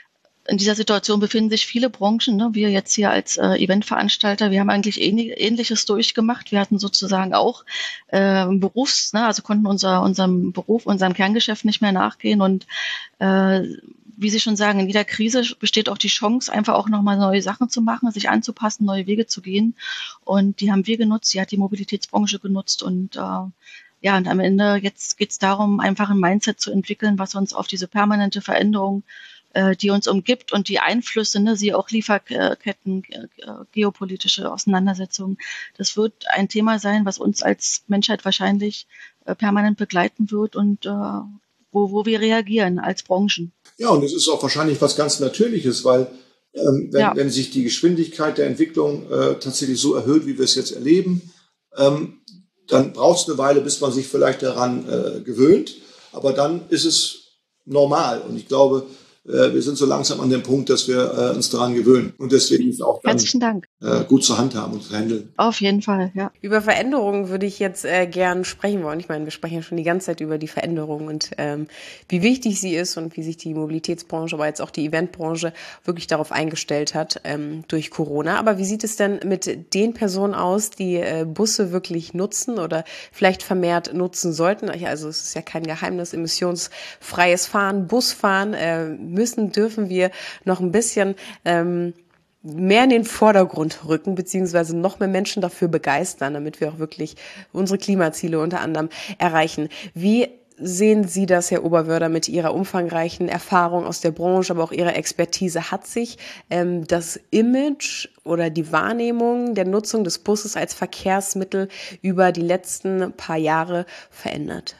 in dieser Situation befinden sich viele Branchen, ne? Wir jetzt hier als äh, Eventveranstalter, wir haben eigentlich ähnlich, Ähnliches durchgemacht. Wir hatten sozusagen auch äh, Berufs, ne? Also konnten unser, unserem Beruf, unserem Kerngeschäft nicht mehr nachgehen. Und äh, wie Sie schon sagen, in jeder Krise besteht auch die Chance, einfach auch nochmal neue Sachen zu machen, sich anzupassen, neue Wege zu gehen. Und die haben wir genutzt, die hat die Mobilitätsbranche genutzt. Und äh, ja, und am Ende jetzt geht es darum, einfach ein Mindset zu entwickeln, was uns auf diese permanente Veränderung, die uns umgibt und die Einflüsse, ne, sie auch Lieferketten, geopolitische Auseinandersetzungen. Das wird ein Thema sein, was uns als Menschheit wahrscheinlich permanent begleiten wird und äh, wo, wo wir reagieren als Branchen. Ja, und es ist auch wahrscheinlich was ganz Natürliches, weil ähm, wenn, ja. wenn sich die Geschwindigkeit der Entwicklung äh, tatsächlich so erhöht, wie wir es jetzt erleben, ähm, dann braucht es eine Weile, bis man sich vielleicht daran äh, gewöhnt. Aber dann ist es normal. Und ich glaube, wir sind so langsam an dem Punkt, dass wir äh, uns daran gewöhnen und deswegen ist auch dann, Herzlichen Dank. Äh, gut zu handhaben und zu handeln. Auf jeden Fall, ja. Über Veränderungen würde ich jetzt äh, gern sprechen wollen. Ich meine, wir sprechen ja schon die ganze Zeit über die Veränderung und ähm, wie wichtig sie ist und wie sich die Mobilitätsbranche, aber jetzt auch die Eventbranche wirklich darauf eingestellt hat ähm, durch Corona. Aber wie sieht es denn mit den Personen aus, die äh, Busse wirklich nutzen oder vielleicht vermehrt nutzen sollten? Also es ist ja kein Geheimnis, emissionsfreies Fahren, Busfahren, äh, müssen, dürfen wir noch ein bisschen ähm, mehr in den Vordergrund rücken, beziehungsweise noch mehr Menschen dafür begeistern, damit wir auch wirklich unsere Klimaziele unter anderem erreichen. Wie sehen Sie das, Herr Oberwörder, mit Ihrer umfangreichen Erfahrung aus der Branche, aber auch Ihrer Expertise? Hat sich ähm, das Image oder die Wahrnehmung der Nutzung des Busses als Verkehrsmittel über die letzten paar Jahre verändert?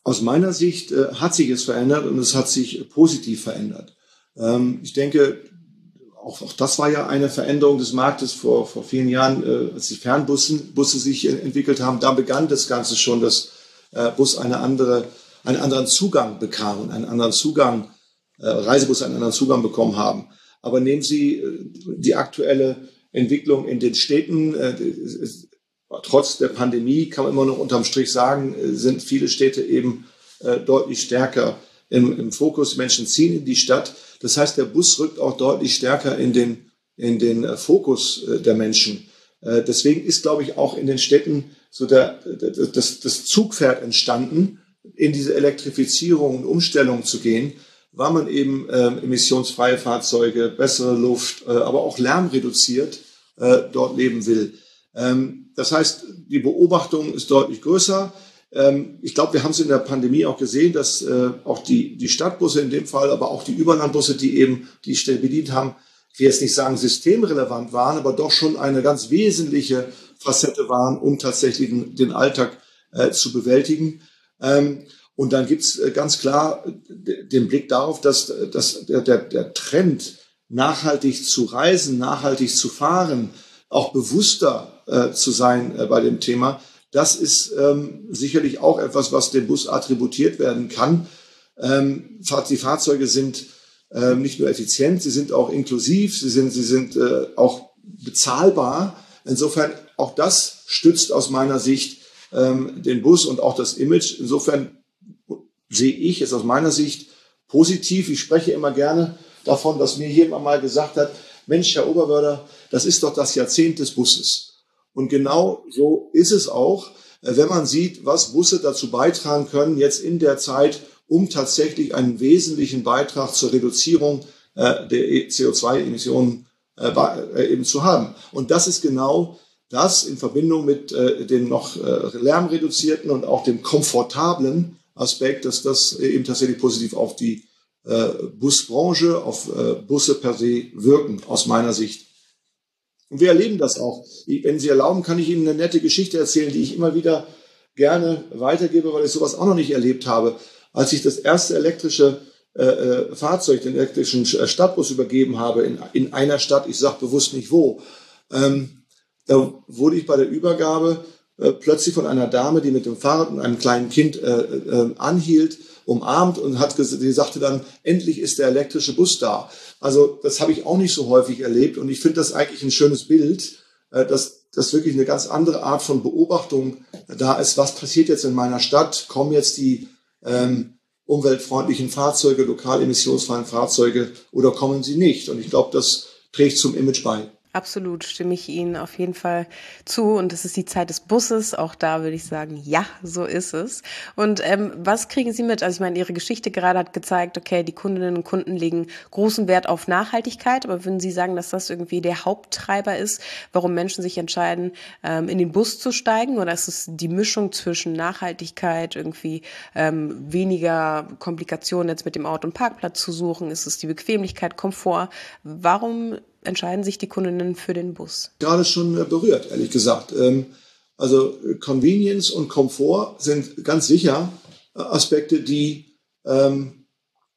Aus meiner Sicht äh, hat sich es verändert und es hat sich positiv verändert. Ähm, ich denke, auch, auch das war ja eine Veränderung des Marktes vor, vor vielen Jahren, äh, als die Fernbusse Busse sich äh, entwickelt haben. Da begann das Ganze schon, dass äh, Bus eine andere, einen anderen Zugang bekam und einen anderen Zugang, äh, Reisebusse einen anderen Zugang bekommen haben. Aber nehmen Sie äh, die aktuelle Entwicklung in den Städten, äh, ist, trotz der Pandemie kann man immer noch unterm Strich sagen, sind viele Städte eben äh, deutlich stärker im, im Fokus. Die Menschen ziehen in die Stadt. Das heißt, der Bus rückt auch deutlich stärker in den, in den äh, Fokus äh, der Menschen. Äh, deswegen ist, glaube ich, auch in den Städten so der, das, das Zugpferd entstanden, in diese Elektrifizierung und Umstellung zu gehen, weil man eben äh, emissionsfreie Fahrzeuge, bessere Luft, äh, aber auch Lärm reduziert äh, dort leben will. Ähm, das heißt, die Beobachtung ist deutlich größer. Ähm, ich glaube, wir haben es in der Pandemie auch gesehen, dass äh, auch die, die Stadtbusse in dem Fall, aber auch die Überlandbusse, die eben die Städte bedient haben, ich will jetzt nicht sagen systemrelevant waren, aber doch schon eine ganz wesentliche Facette waren, um tatsächlich den, den Alltag äh, zu bewältigen. Ähm, und dann gibt es äh, ganz klar den Blick darauf, dass, dass der, der, der Trend, nachhaltig zu reisen, nachhaltig zu fahren, auch bewusster äh, zu sein äh, bei dem Thema, das ist ähm, sicherlich auch etwas, was dem Bus attributiert werden kann. Ähm, die Fahrzeuge sind äh, nicht nur effizient, sie sind auch inklusiv, sie sind, sie sind äh, auch bezahlbar. Insofern auch das stützt aus meiner Sicht ähm, den Bus und auch das Image. Insofern sehe ich es aus meiner Sicht positiv. Ich spreche immer gerne davon, dass mir jemand mal gesagt hat, Mensch, Herr Oberwörder, das ist doch das Jahrzehnt des Busses. Und genau so ist es auch, wenn man sieht, was Busse dazu beitragen können, jetzt in der Zeit, um tatsächlich einen wesentlichen Beitrag zur Reduzierung äh, der C O zwei Emissionen äh, eben zu haben. Und das ist genau das in Verbindung mit äh, dem noch äh, lärmreduzierten und auch dem komfortablen Aspekt, dass das eben tatsächlich positiv auf die äh, Busbranche, auf äh, Busse per se wirken, aus meiner Sicht. Und wir erleben das auch. Wenn Sie erlauben, kann ich Ihnen eine nette Geschichte erzählen, die ich immer wieder gerne weitergebe, weil ich sowas auch noch nicht erlebt habe. Als ich das erste elektrische äh, Fahrzeug, den elektrischen Stadtbus übergeben habe in, in einer Stadt, ich sage bewusst nicht wo, ähm, da wurde ich bei der Übergabe äh, plötzlich von einer Dame, die mit dem Fahrrad und einem kleinen Kind äh, äh, anhielt, umarmt und hat ges- die sagte dann, endlich ist der elektrische Bus da. Also das habe ich auch nicht so häufig erlebt und ich finde das eigentlich ein schönes Bild, äh, dass das wirklich eine ganz andere Art von Beobachtung da ist. Was passiert jetzt in meiner Stadt? Kommen jetzt die ähm, umweltfreundlichen Fahrzeuge, lokal emissionsfreien Fahrzeuge oder kommen sie nicht? Und ich glaube, das trägt zum Image bei. Absolut, stimme ich Ihnen auf jeden Fall zu. Und es ist die Zeit des Busses. Auch da würde ich sagen, ja, so ist es. Und ähm, was kriegen Sie mit? Also ich meine, Ihre Geschichte gerade hat gezeigt, okay, die Kundinnen und Kunden legen großen Wert auf Nachhaltigkeit. Aber würden Sie sagen, dass das irgendwie der Haupttreiber ist, warum Menschen sich entscheiden, ähm, in den Bus zu steigen? Oder ist es die Mischung zwischen Nachhaltigkeit, irgendwie ähm, weniger Komplikationen jetzt mit dem Auto und Parkplatz zu suchen? Ist es die Bequemlichkeit, Komfort? Warum entscheiden sich die Kundinnen für den Bus? Gerade schon berührt, ehrlich gesagt. Also Convenience und Komfort sind ganz sicher Aspekte, die ähm,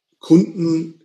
Kunden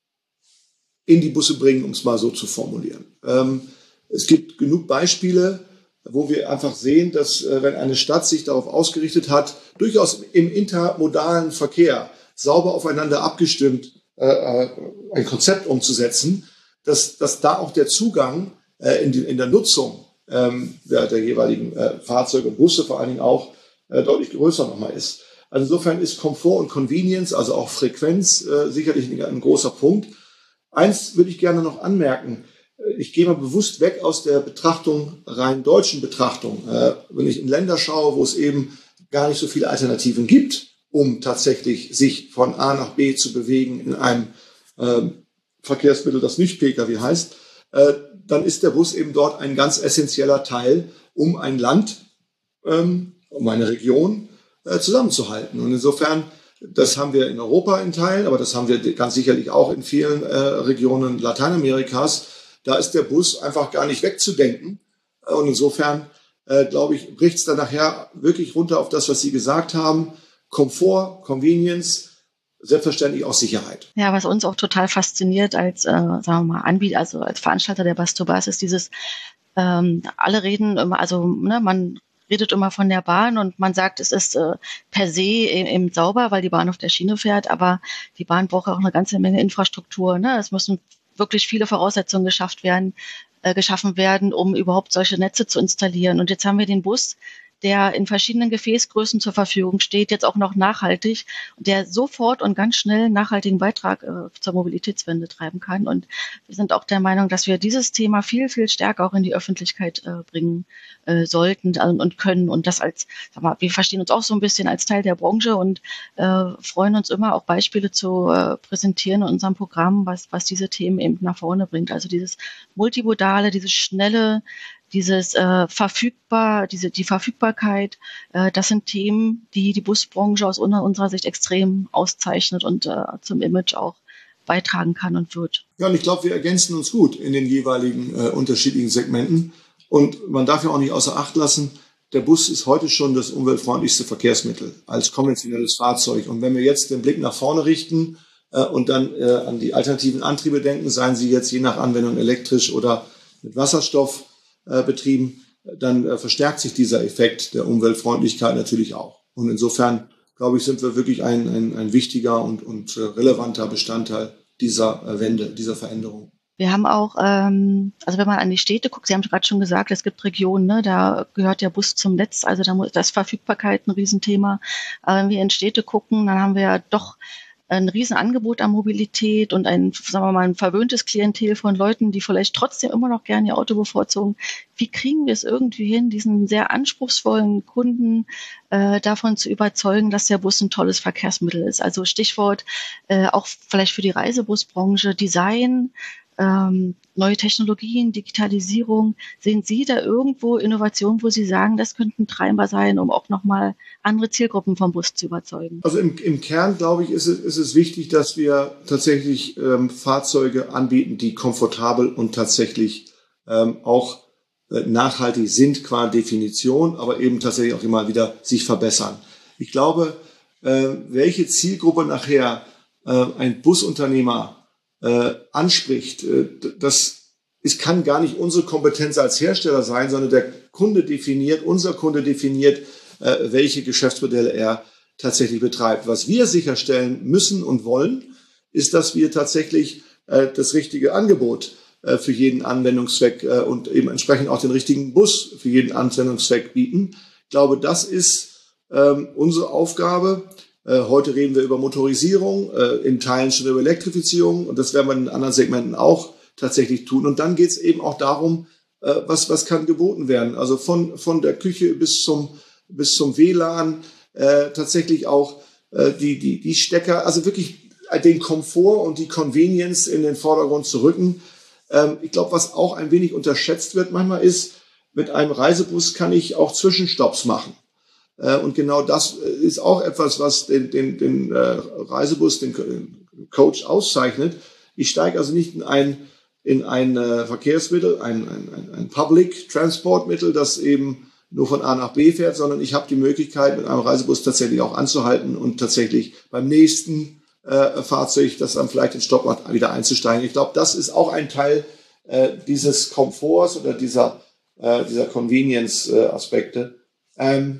in die Busse bringen, um es mal so zu formulieren. Ähm, es gibt genug Beispiele, wo wir einfach sehen, dass äh, wenn eine Stadt sich darauf ausgerichtet hat, durchaus im intermodalen Verkehr sauber aufeinander abgestimmt äh, ein Konzept umzusetzen, dass, dass da auch der Zugang äh, in, die, in der Nutzung ähm, der, der jeweiligen äh, Fahrzeuge und Busse vor allen Dingen auch äh, deutlich größer nochmal ist. Also insofern ist Komfort und Convenience, also auch Frequenz, äh, sicherlich ein, ein großer Punkt. Eins würde ich gerne noch anmerken. Ich gehe mal bewusst weg aus der Betrachtung, rein deutschen Betrachtung. Äh, wenn ich in Länder schaue, wo es eben gar nicht so viele Alternativen gibt, um tatsächlich sich von A nach B zu bewegen in einem äh, Verkehrsmittel, das nicht P K W heißt, äh, dann ist der Bus eben dort ein ganz essentieller Teil, um ein Land, ähm, um eine Region äh, zusammenzuhalten. Und insofern, das haben wir in Europa in Teilen, aber das haben wir ganz sicherlich auch in vielen äh, Regionen Lateinamerikas. Da ist der Bus einfach gar nicht wegzudenken. Und insofern, äh, glaube ich, bricht es dann nachher wirklich runter auf das, was Sie gesagt haben. Komfort, Convenience, selbstverständlich auch Sicherheit. Ja, was uns auch total fasziniert als, äh, sagen wir mal, Anbieter, also als Veranstalter der Bus to Bus, ist dieses, ähm, alle reden immer, also ne, man redet immer von der Bahn und man sagt, es ist äh, per se eben sauber, weil die Bahn auf der Schiene fährt, aber die Bahn braucht auch eine ganze Menge Infrastruktur. Ne? Es müssen wirklich viele Voraussetzungen geschafft werden, äh, geschaffen werden, um überhaupt solche Netze zu installieren. Und jetzt haben wir den Bus, der in verschiedenen Gefäßgrößen zur Verfügung steht, jetzt auch noch nachhaltig, der sofort und ganz schnell einen nachhaltigen Beitrag äh, zur Mobilitätswende treiben kann. Und wir sind auch der Meinung, dass wir dieses Thema viel, viel stärker auch in die Öffentlichkeit äh, bringen äh, sollten äh, und können. Und das als, sag mal, wir verstehen uns auch so ein bisschen als Teil der Branche und äh, freuen uns immer auch Beispiele zu äh, präsentieren in unserem Programm, was, was diese Themen eben nach vorne bringt. Also dieses Multimodale, dieses schnelle, dieses äh, verfügbar, diese die Verfügbarkeit, äh, das sind Themen, die die Busbranche aus unserer Sicht extrem auszeichnet und äh, zum Image auch beitragen kann und wird. Ja, und ich glaube, wir ergänzen uns gut in den jeweiligen äh, unterschiedlichen Segmenten. Und man darf ja auch nicht außer Acht lassen, der Bus ist heute schon das umweltfreundlichste Verkehrsmittel als konventionelles Fahrzeug. Und wenn wir jetzt den Blick nach vorne richten äh, und dann äh, an die alternativen Antriebe denken, seien sie jetzt je nach Anwendung elektrisch oder mit Wasserstoff betrieben, dann äh, verstärkt sich dieser Effekt der Umweltfreundlichkeit natürlich auch. Und insofern, glaube ich, sind wir wirklich ein, ein, ein wichtiger und, und relevanter Bestandteil dieser äh, Wende, dieser Veränderung. Wir haben auch, ähm, also wenn man an die Städte guckt, Sie haben gerade schon gesagt, es gibt Regionen, ne, da gehört der Bus zum Netz, also da muss, das ist Verfügbarkeit ein Riesenthema. Aber wenn wir in Städte gucken, dann haben wir ja doch ein Riesenangebot an Mobilität und ein, sagen wir mal, ein verwöhntes Klientel von Leuten, die vielleicht trotzdem immer noch gerne ihr Auto bevorzugen. Wie kriegen wir es irgendwie hin, diesen sehr anspruchsvollen Kunden äh, davon zu überzeugen, dass der Bus ein tolles Verkehrsmittel ist? Also Stichwort äh, auch vielleicht für die Reisebusbranche, Design, ähm, neue Technologien, Digitalisierung. Sehen Sie da irgendwo Innovationen, wo Sie sagen, das könnten Treiber sein, um auch nochmal andere Zielgruppen vom Bus zu überzeugen? Also im, im Kern, glaube ich, ist es, ist es wichtig, dass wir tatsächlich ähm, Fahrzeuge anbieten, die komfortabel und tatsächlich ähm, auch äh, nachhaltig sind, qua Definition, aber eben tatsächlich auch immer wieder sich verbessern. Ich glaube, äh, welche Zielgruppe nachher äh, ein Busunternehmer Äh, anspricht, äh, das ist, kann gar nicht unsere Kompetenz als Hersteller sein, sondern der Kunde definiert, unser Kunde definiert, äh, welche Geschäftsmodelle er tatsächlich betreibt. Was wir sicherstellen müssen und wollen, ist, dass wir tatsächlich äh, das richtige Angebot äh, für jeden Anwendungszweck äh, und eben entsprechend auch den richtigen Bus für jeden Anwendungszweck bieten. Ich glaube, das ist äh, unsere Aufgabe. Heute reden wir über Motorisierung, in Teilen schon über Elektrifizierung und das werden wir in anderen Segmenten auch tatsächlich tun. Und dann geht es eben auch darum, was, was kann geboten werden. Also von, von der Küche bis zum, bis zum W L A N, äh, tatsächlich auch äh, die, die, die Stecker, also wirklich den Komfort und die Convenience in den Vordergrund zu rücken. Ähm, ich glaube, was auch ein wenig unterschätzt wird manchmal ist, mit einem Reisebus kann ich auch Zwischenstopps machen. Und genau das ist auch etwas, was den, den, den Reisebus, den Coach auszeichnet. Ich steige also nicht in ein, in ein Verkehrsmittel, ein, ein, ein Public Transportmittel, das eben nur von A nach B fährt, sondern ich habe die Möglichkeit, mit einem Reisebus tatsächlich auch anzuhalten und tatsächlich beim nächsten äh, Fahrzeug, das dann vielleicht den Stopp macht, wieder einzusteigen. Ich glaube, das ist auch ein Teil äh, dieses Komforts oder dieser, äh, dieser Convenience-Aspekte. Ähm,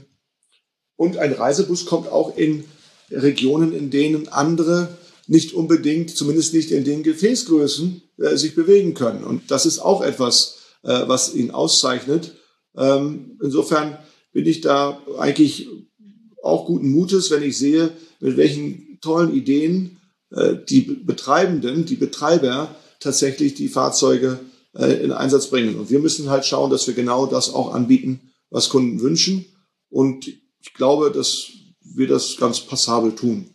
Und ein Reisebus kommt auch in Regionen, in denen andere nicht unbedingt, zumindest nicht in den Gefäßgrößen, äh, sich bewegen können. Und das ist auch etwas, äh, was ihn auszeichnet. Ähm, insofern bin ich da eigentlich auch guten Mutes, wenn ich sehe, mit welchen tollen Ideen äh, die Betreibenden, die Betreiber tatsächlich die Fahrzeuge äh, in Einsatz bringen. Und wir müssen halt schauen, dass wir genau das auch anbieten, was Kunden wünschen. Und ich glaube, dass wir das ganz passabel tun.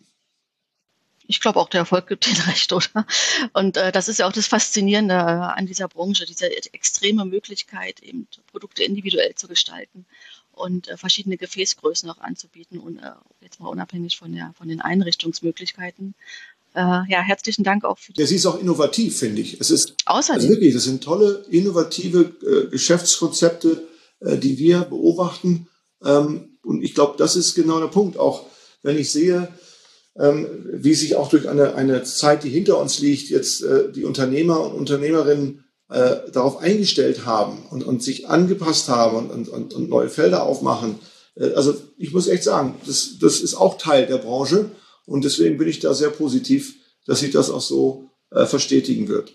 Ich glaube auch, der Erfolg gibt Ihnen recht, oder? Und äh, das ist ja auch das Faszinierende äh, an dieser Branche, diese extreme Möglichkeit, eben Produkte individuell zu gestalten und äh, verschiedene Gefäßgrößen auch anzubieten und äh, jetzt mal unabhängig von der von den Einrichtungsmöglichkeiten. Äh, ja, herzlichen Dank auch für die. Ja, sie ist auch innovativ, finde ich. Es ist Außerdem. Also wirklich, das sind tolle, innovative äh, Geschäftskonzepte, äh, die wir beobachten. Ähm, und ich glaube, das ist genau der Punkt. Auch wenn ich sehe, ähm, wie sich auch durch eine, eine Zeit, die hinter uns liegt, jetzt äh, die Unternehmer und Unternehmerinnen äh, darauf eingestellt haben und, und sich angepasst haben und, und, und neue Felder aufmachen. Äh, also ich muss echt sagen, das, das ist auch Teil der Branche und deswegen bin ich da sehr positiv, dass sich das auch so äh, verstetigen wird.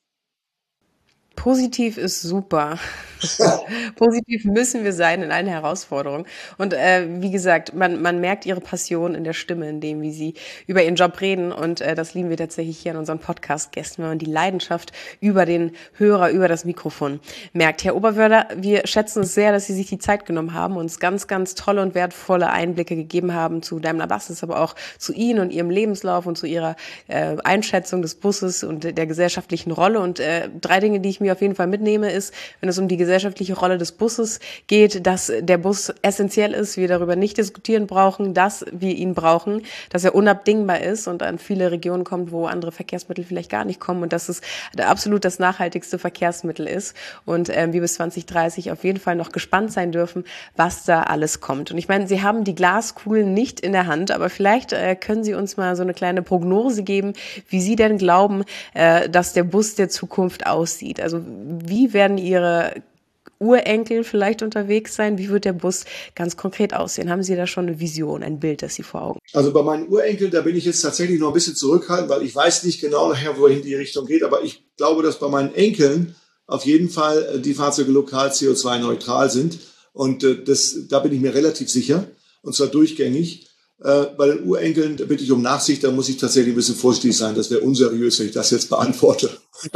Positiv ist super. Positiv müssen wir sein in allen Herausforderungen. Und äh, wie gesagt, man, man merkt ihre Passion in der Stimme, in dem, wie sie über ihren Job reden. Und äh, das lieben wir tatsächlich hier an unseren Podcast-Gästen, wenn man die Leidenschaft über den Hörer, über das Mikrofon merkt. Herr Oberwörder, wir schätzen es sehr, dass Sie sich die Zeit genommen haben, uns ganz, ganz tolle und wertvolle Einblicke gegeben haben zu Daimler Buses, aber auch zu Ihnen und Ihrem Lebenslauf und zu Ihrer äh, Einschätzung des Busses und der gesellschaftlichen Rolle. Und äh, drei Dinge, die ich mir auf jeden Fall mitnehme, ist, wenn es um die gesellschaftliche Rolle des Busses geht, dass der Bus essentiell ist, wir darüber nicht diskutieren brauchen, dass wir ihn brauchen, dass er unabdingbar ist und an viele Regionen kommt, wo andere Verkehrsmittel vielleicht gar nicht kommen und dass es absolut das nachhaltigste Verkehrsmittel ist und äh, wir bis zwanzig dreißig auf jeden Fall noch gespannt sein dürfen, was da alles kommt. Und ich meine, Sie haben die Glaskugeln nicht in der Hand, aber vielleicht äh, können Sie uns mal so eine kleine Prognose geben, wie Sie denn glauben, äh, dass der Bus der Zukunft aussieht. Also wie werden Ihre Urenkel vielleicht unterwegs sein? Wie wird der Bus ganz konkret aussehen? Haben Sie da schon eine Vision, ein Bild, das Sie vor Augen? Also bei meinen Urenkeln, da bin ich jetzt tatsächlich noch ein bisschen zurückhaltend, weil ich weiß nicht genau nachher, wohin die Richtung geht. Aber ich glaube, dass bei meinen Enkeln auf jeden Fall die Fahrzeuge lokal C O zwei neutral sind. Und äh, das, da bin ich mir relativ sicher. Und zwar durchgängig. Äh, bei den Urenkeln da bitte ich um Nachsicht, da muss ich tatsächlich ein bisschen vorsichtig sein. Das wäre unseriös, wenn ich das jetzt beantworte.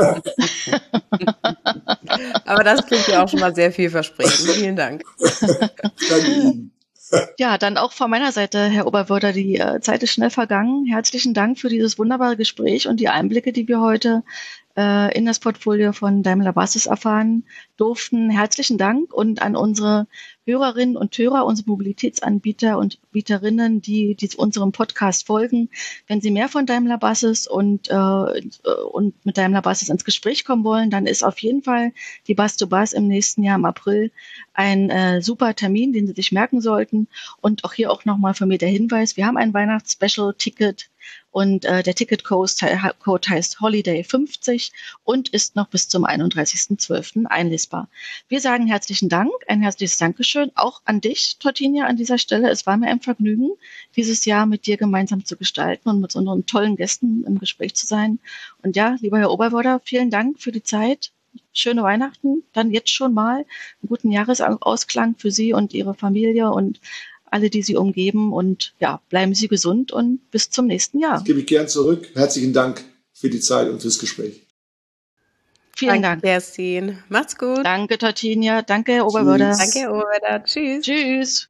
Aber das klingt ja auch schon mal sehr vielversprechend. Vielen Dank. Danke Ihnen. Ja, dann auch von meiner Seite, Herr Oberwörder, die äh, Zeit ist schnell vergangen. Herzlichen Dank für dieses wunderbare Gespräch und die Einblicke, die wir heute äh, in das Portfolio von Daimler Buses erfahren durften. Herzlichen Dank und an unsere Hörerinnen und Hörer, unsere Mobilitätsanbieter und Bieterinnen, die, die unserem Podcast folgen. Wenn Sie mehr von Daimler Buses und, äh, und mit Daimler Buses ins Gespräch kommen wollen, dann ist auf jeden Fall die Bus to Bus im nächsten Jahr im April ein äh, super Termin, den Sie sich merken sollten. Und auch hier auch nochmal von mir der Hinweis, wir haben ein Weihnachts-Special-Ticket und äh, der Ticketcode Code heißt Holiday fünfzig und ist noch bis zum einunddreißigsten zwölften einlesbar. Wir sagen herzlichen Dank, ein herzliches Dankeschön auch an dich, Tortinia, an dieser Stelle. Es war mir ein Vergnügen, dieses Jahr mit dir gemeinsam zu gestalten und mit unseren tollen Gästen im Gespräch zu sein. Und ja, lieber Herr Oberwörder, vielen Dank für die Zeit. Schöne Weihnachten, dann jetzt schon mal einen guten Jahresausklang für Sie und Ihre Familie und alle, die Sie umgeben. Und ja, bleiben Sie gesund und bis zum nächsten Jahr. Das gebe ich gern zurück. Herzlichen Dank für die Zeit und fürs Gespräch. Vielen Dank. Dank. Kerstin. Macht's gut. Danke, Tortinia. Danke, Herr Oberwörder. Tschüss. Danke, Herr Oberwörder. Tschüss. Tschüss.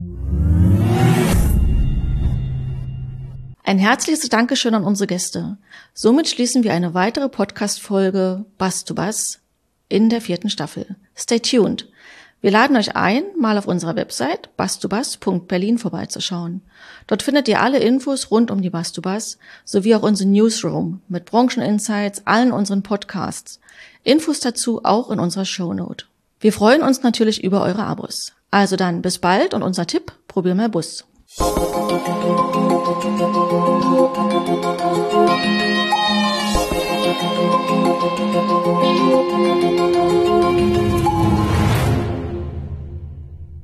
Ein herzliches Dankeschön an unsere Gäste. Somit schließen wir eine weitere Podcast-Folge Bus to Bus in der vierten Staffel. Stay tuned. Wir laden euch ein, mal auf unserer Website bus to bus punkt berlin vorbeizuschauen. Dort findet ihr alle Infos rund um die Bus to Bus sowie auch unseren Newsroom mit Brancheninsights, allen unseren Podcasts. Infos dazu auch in unserer Shownote. Wir freuen uns natürlich über eure Abos. Also dann bis bald und unser Tipp, probier mal Bus. Musik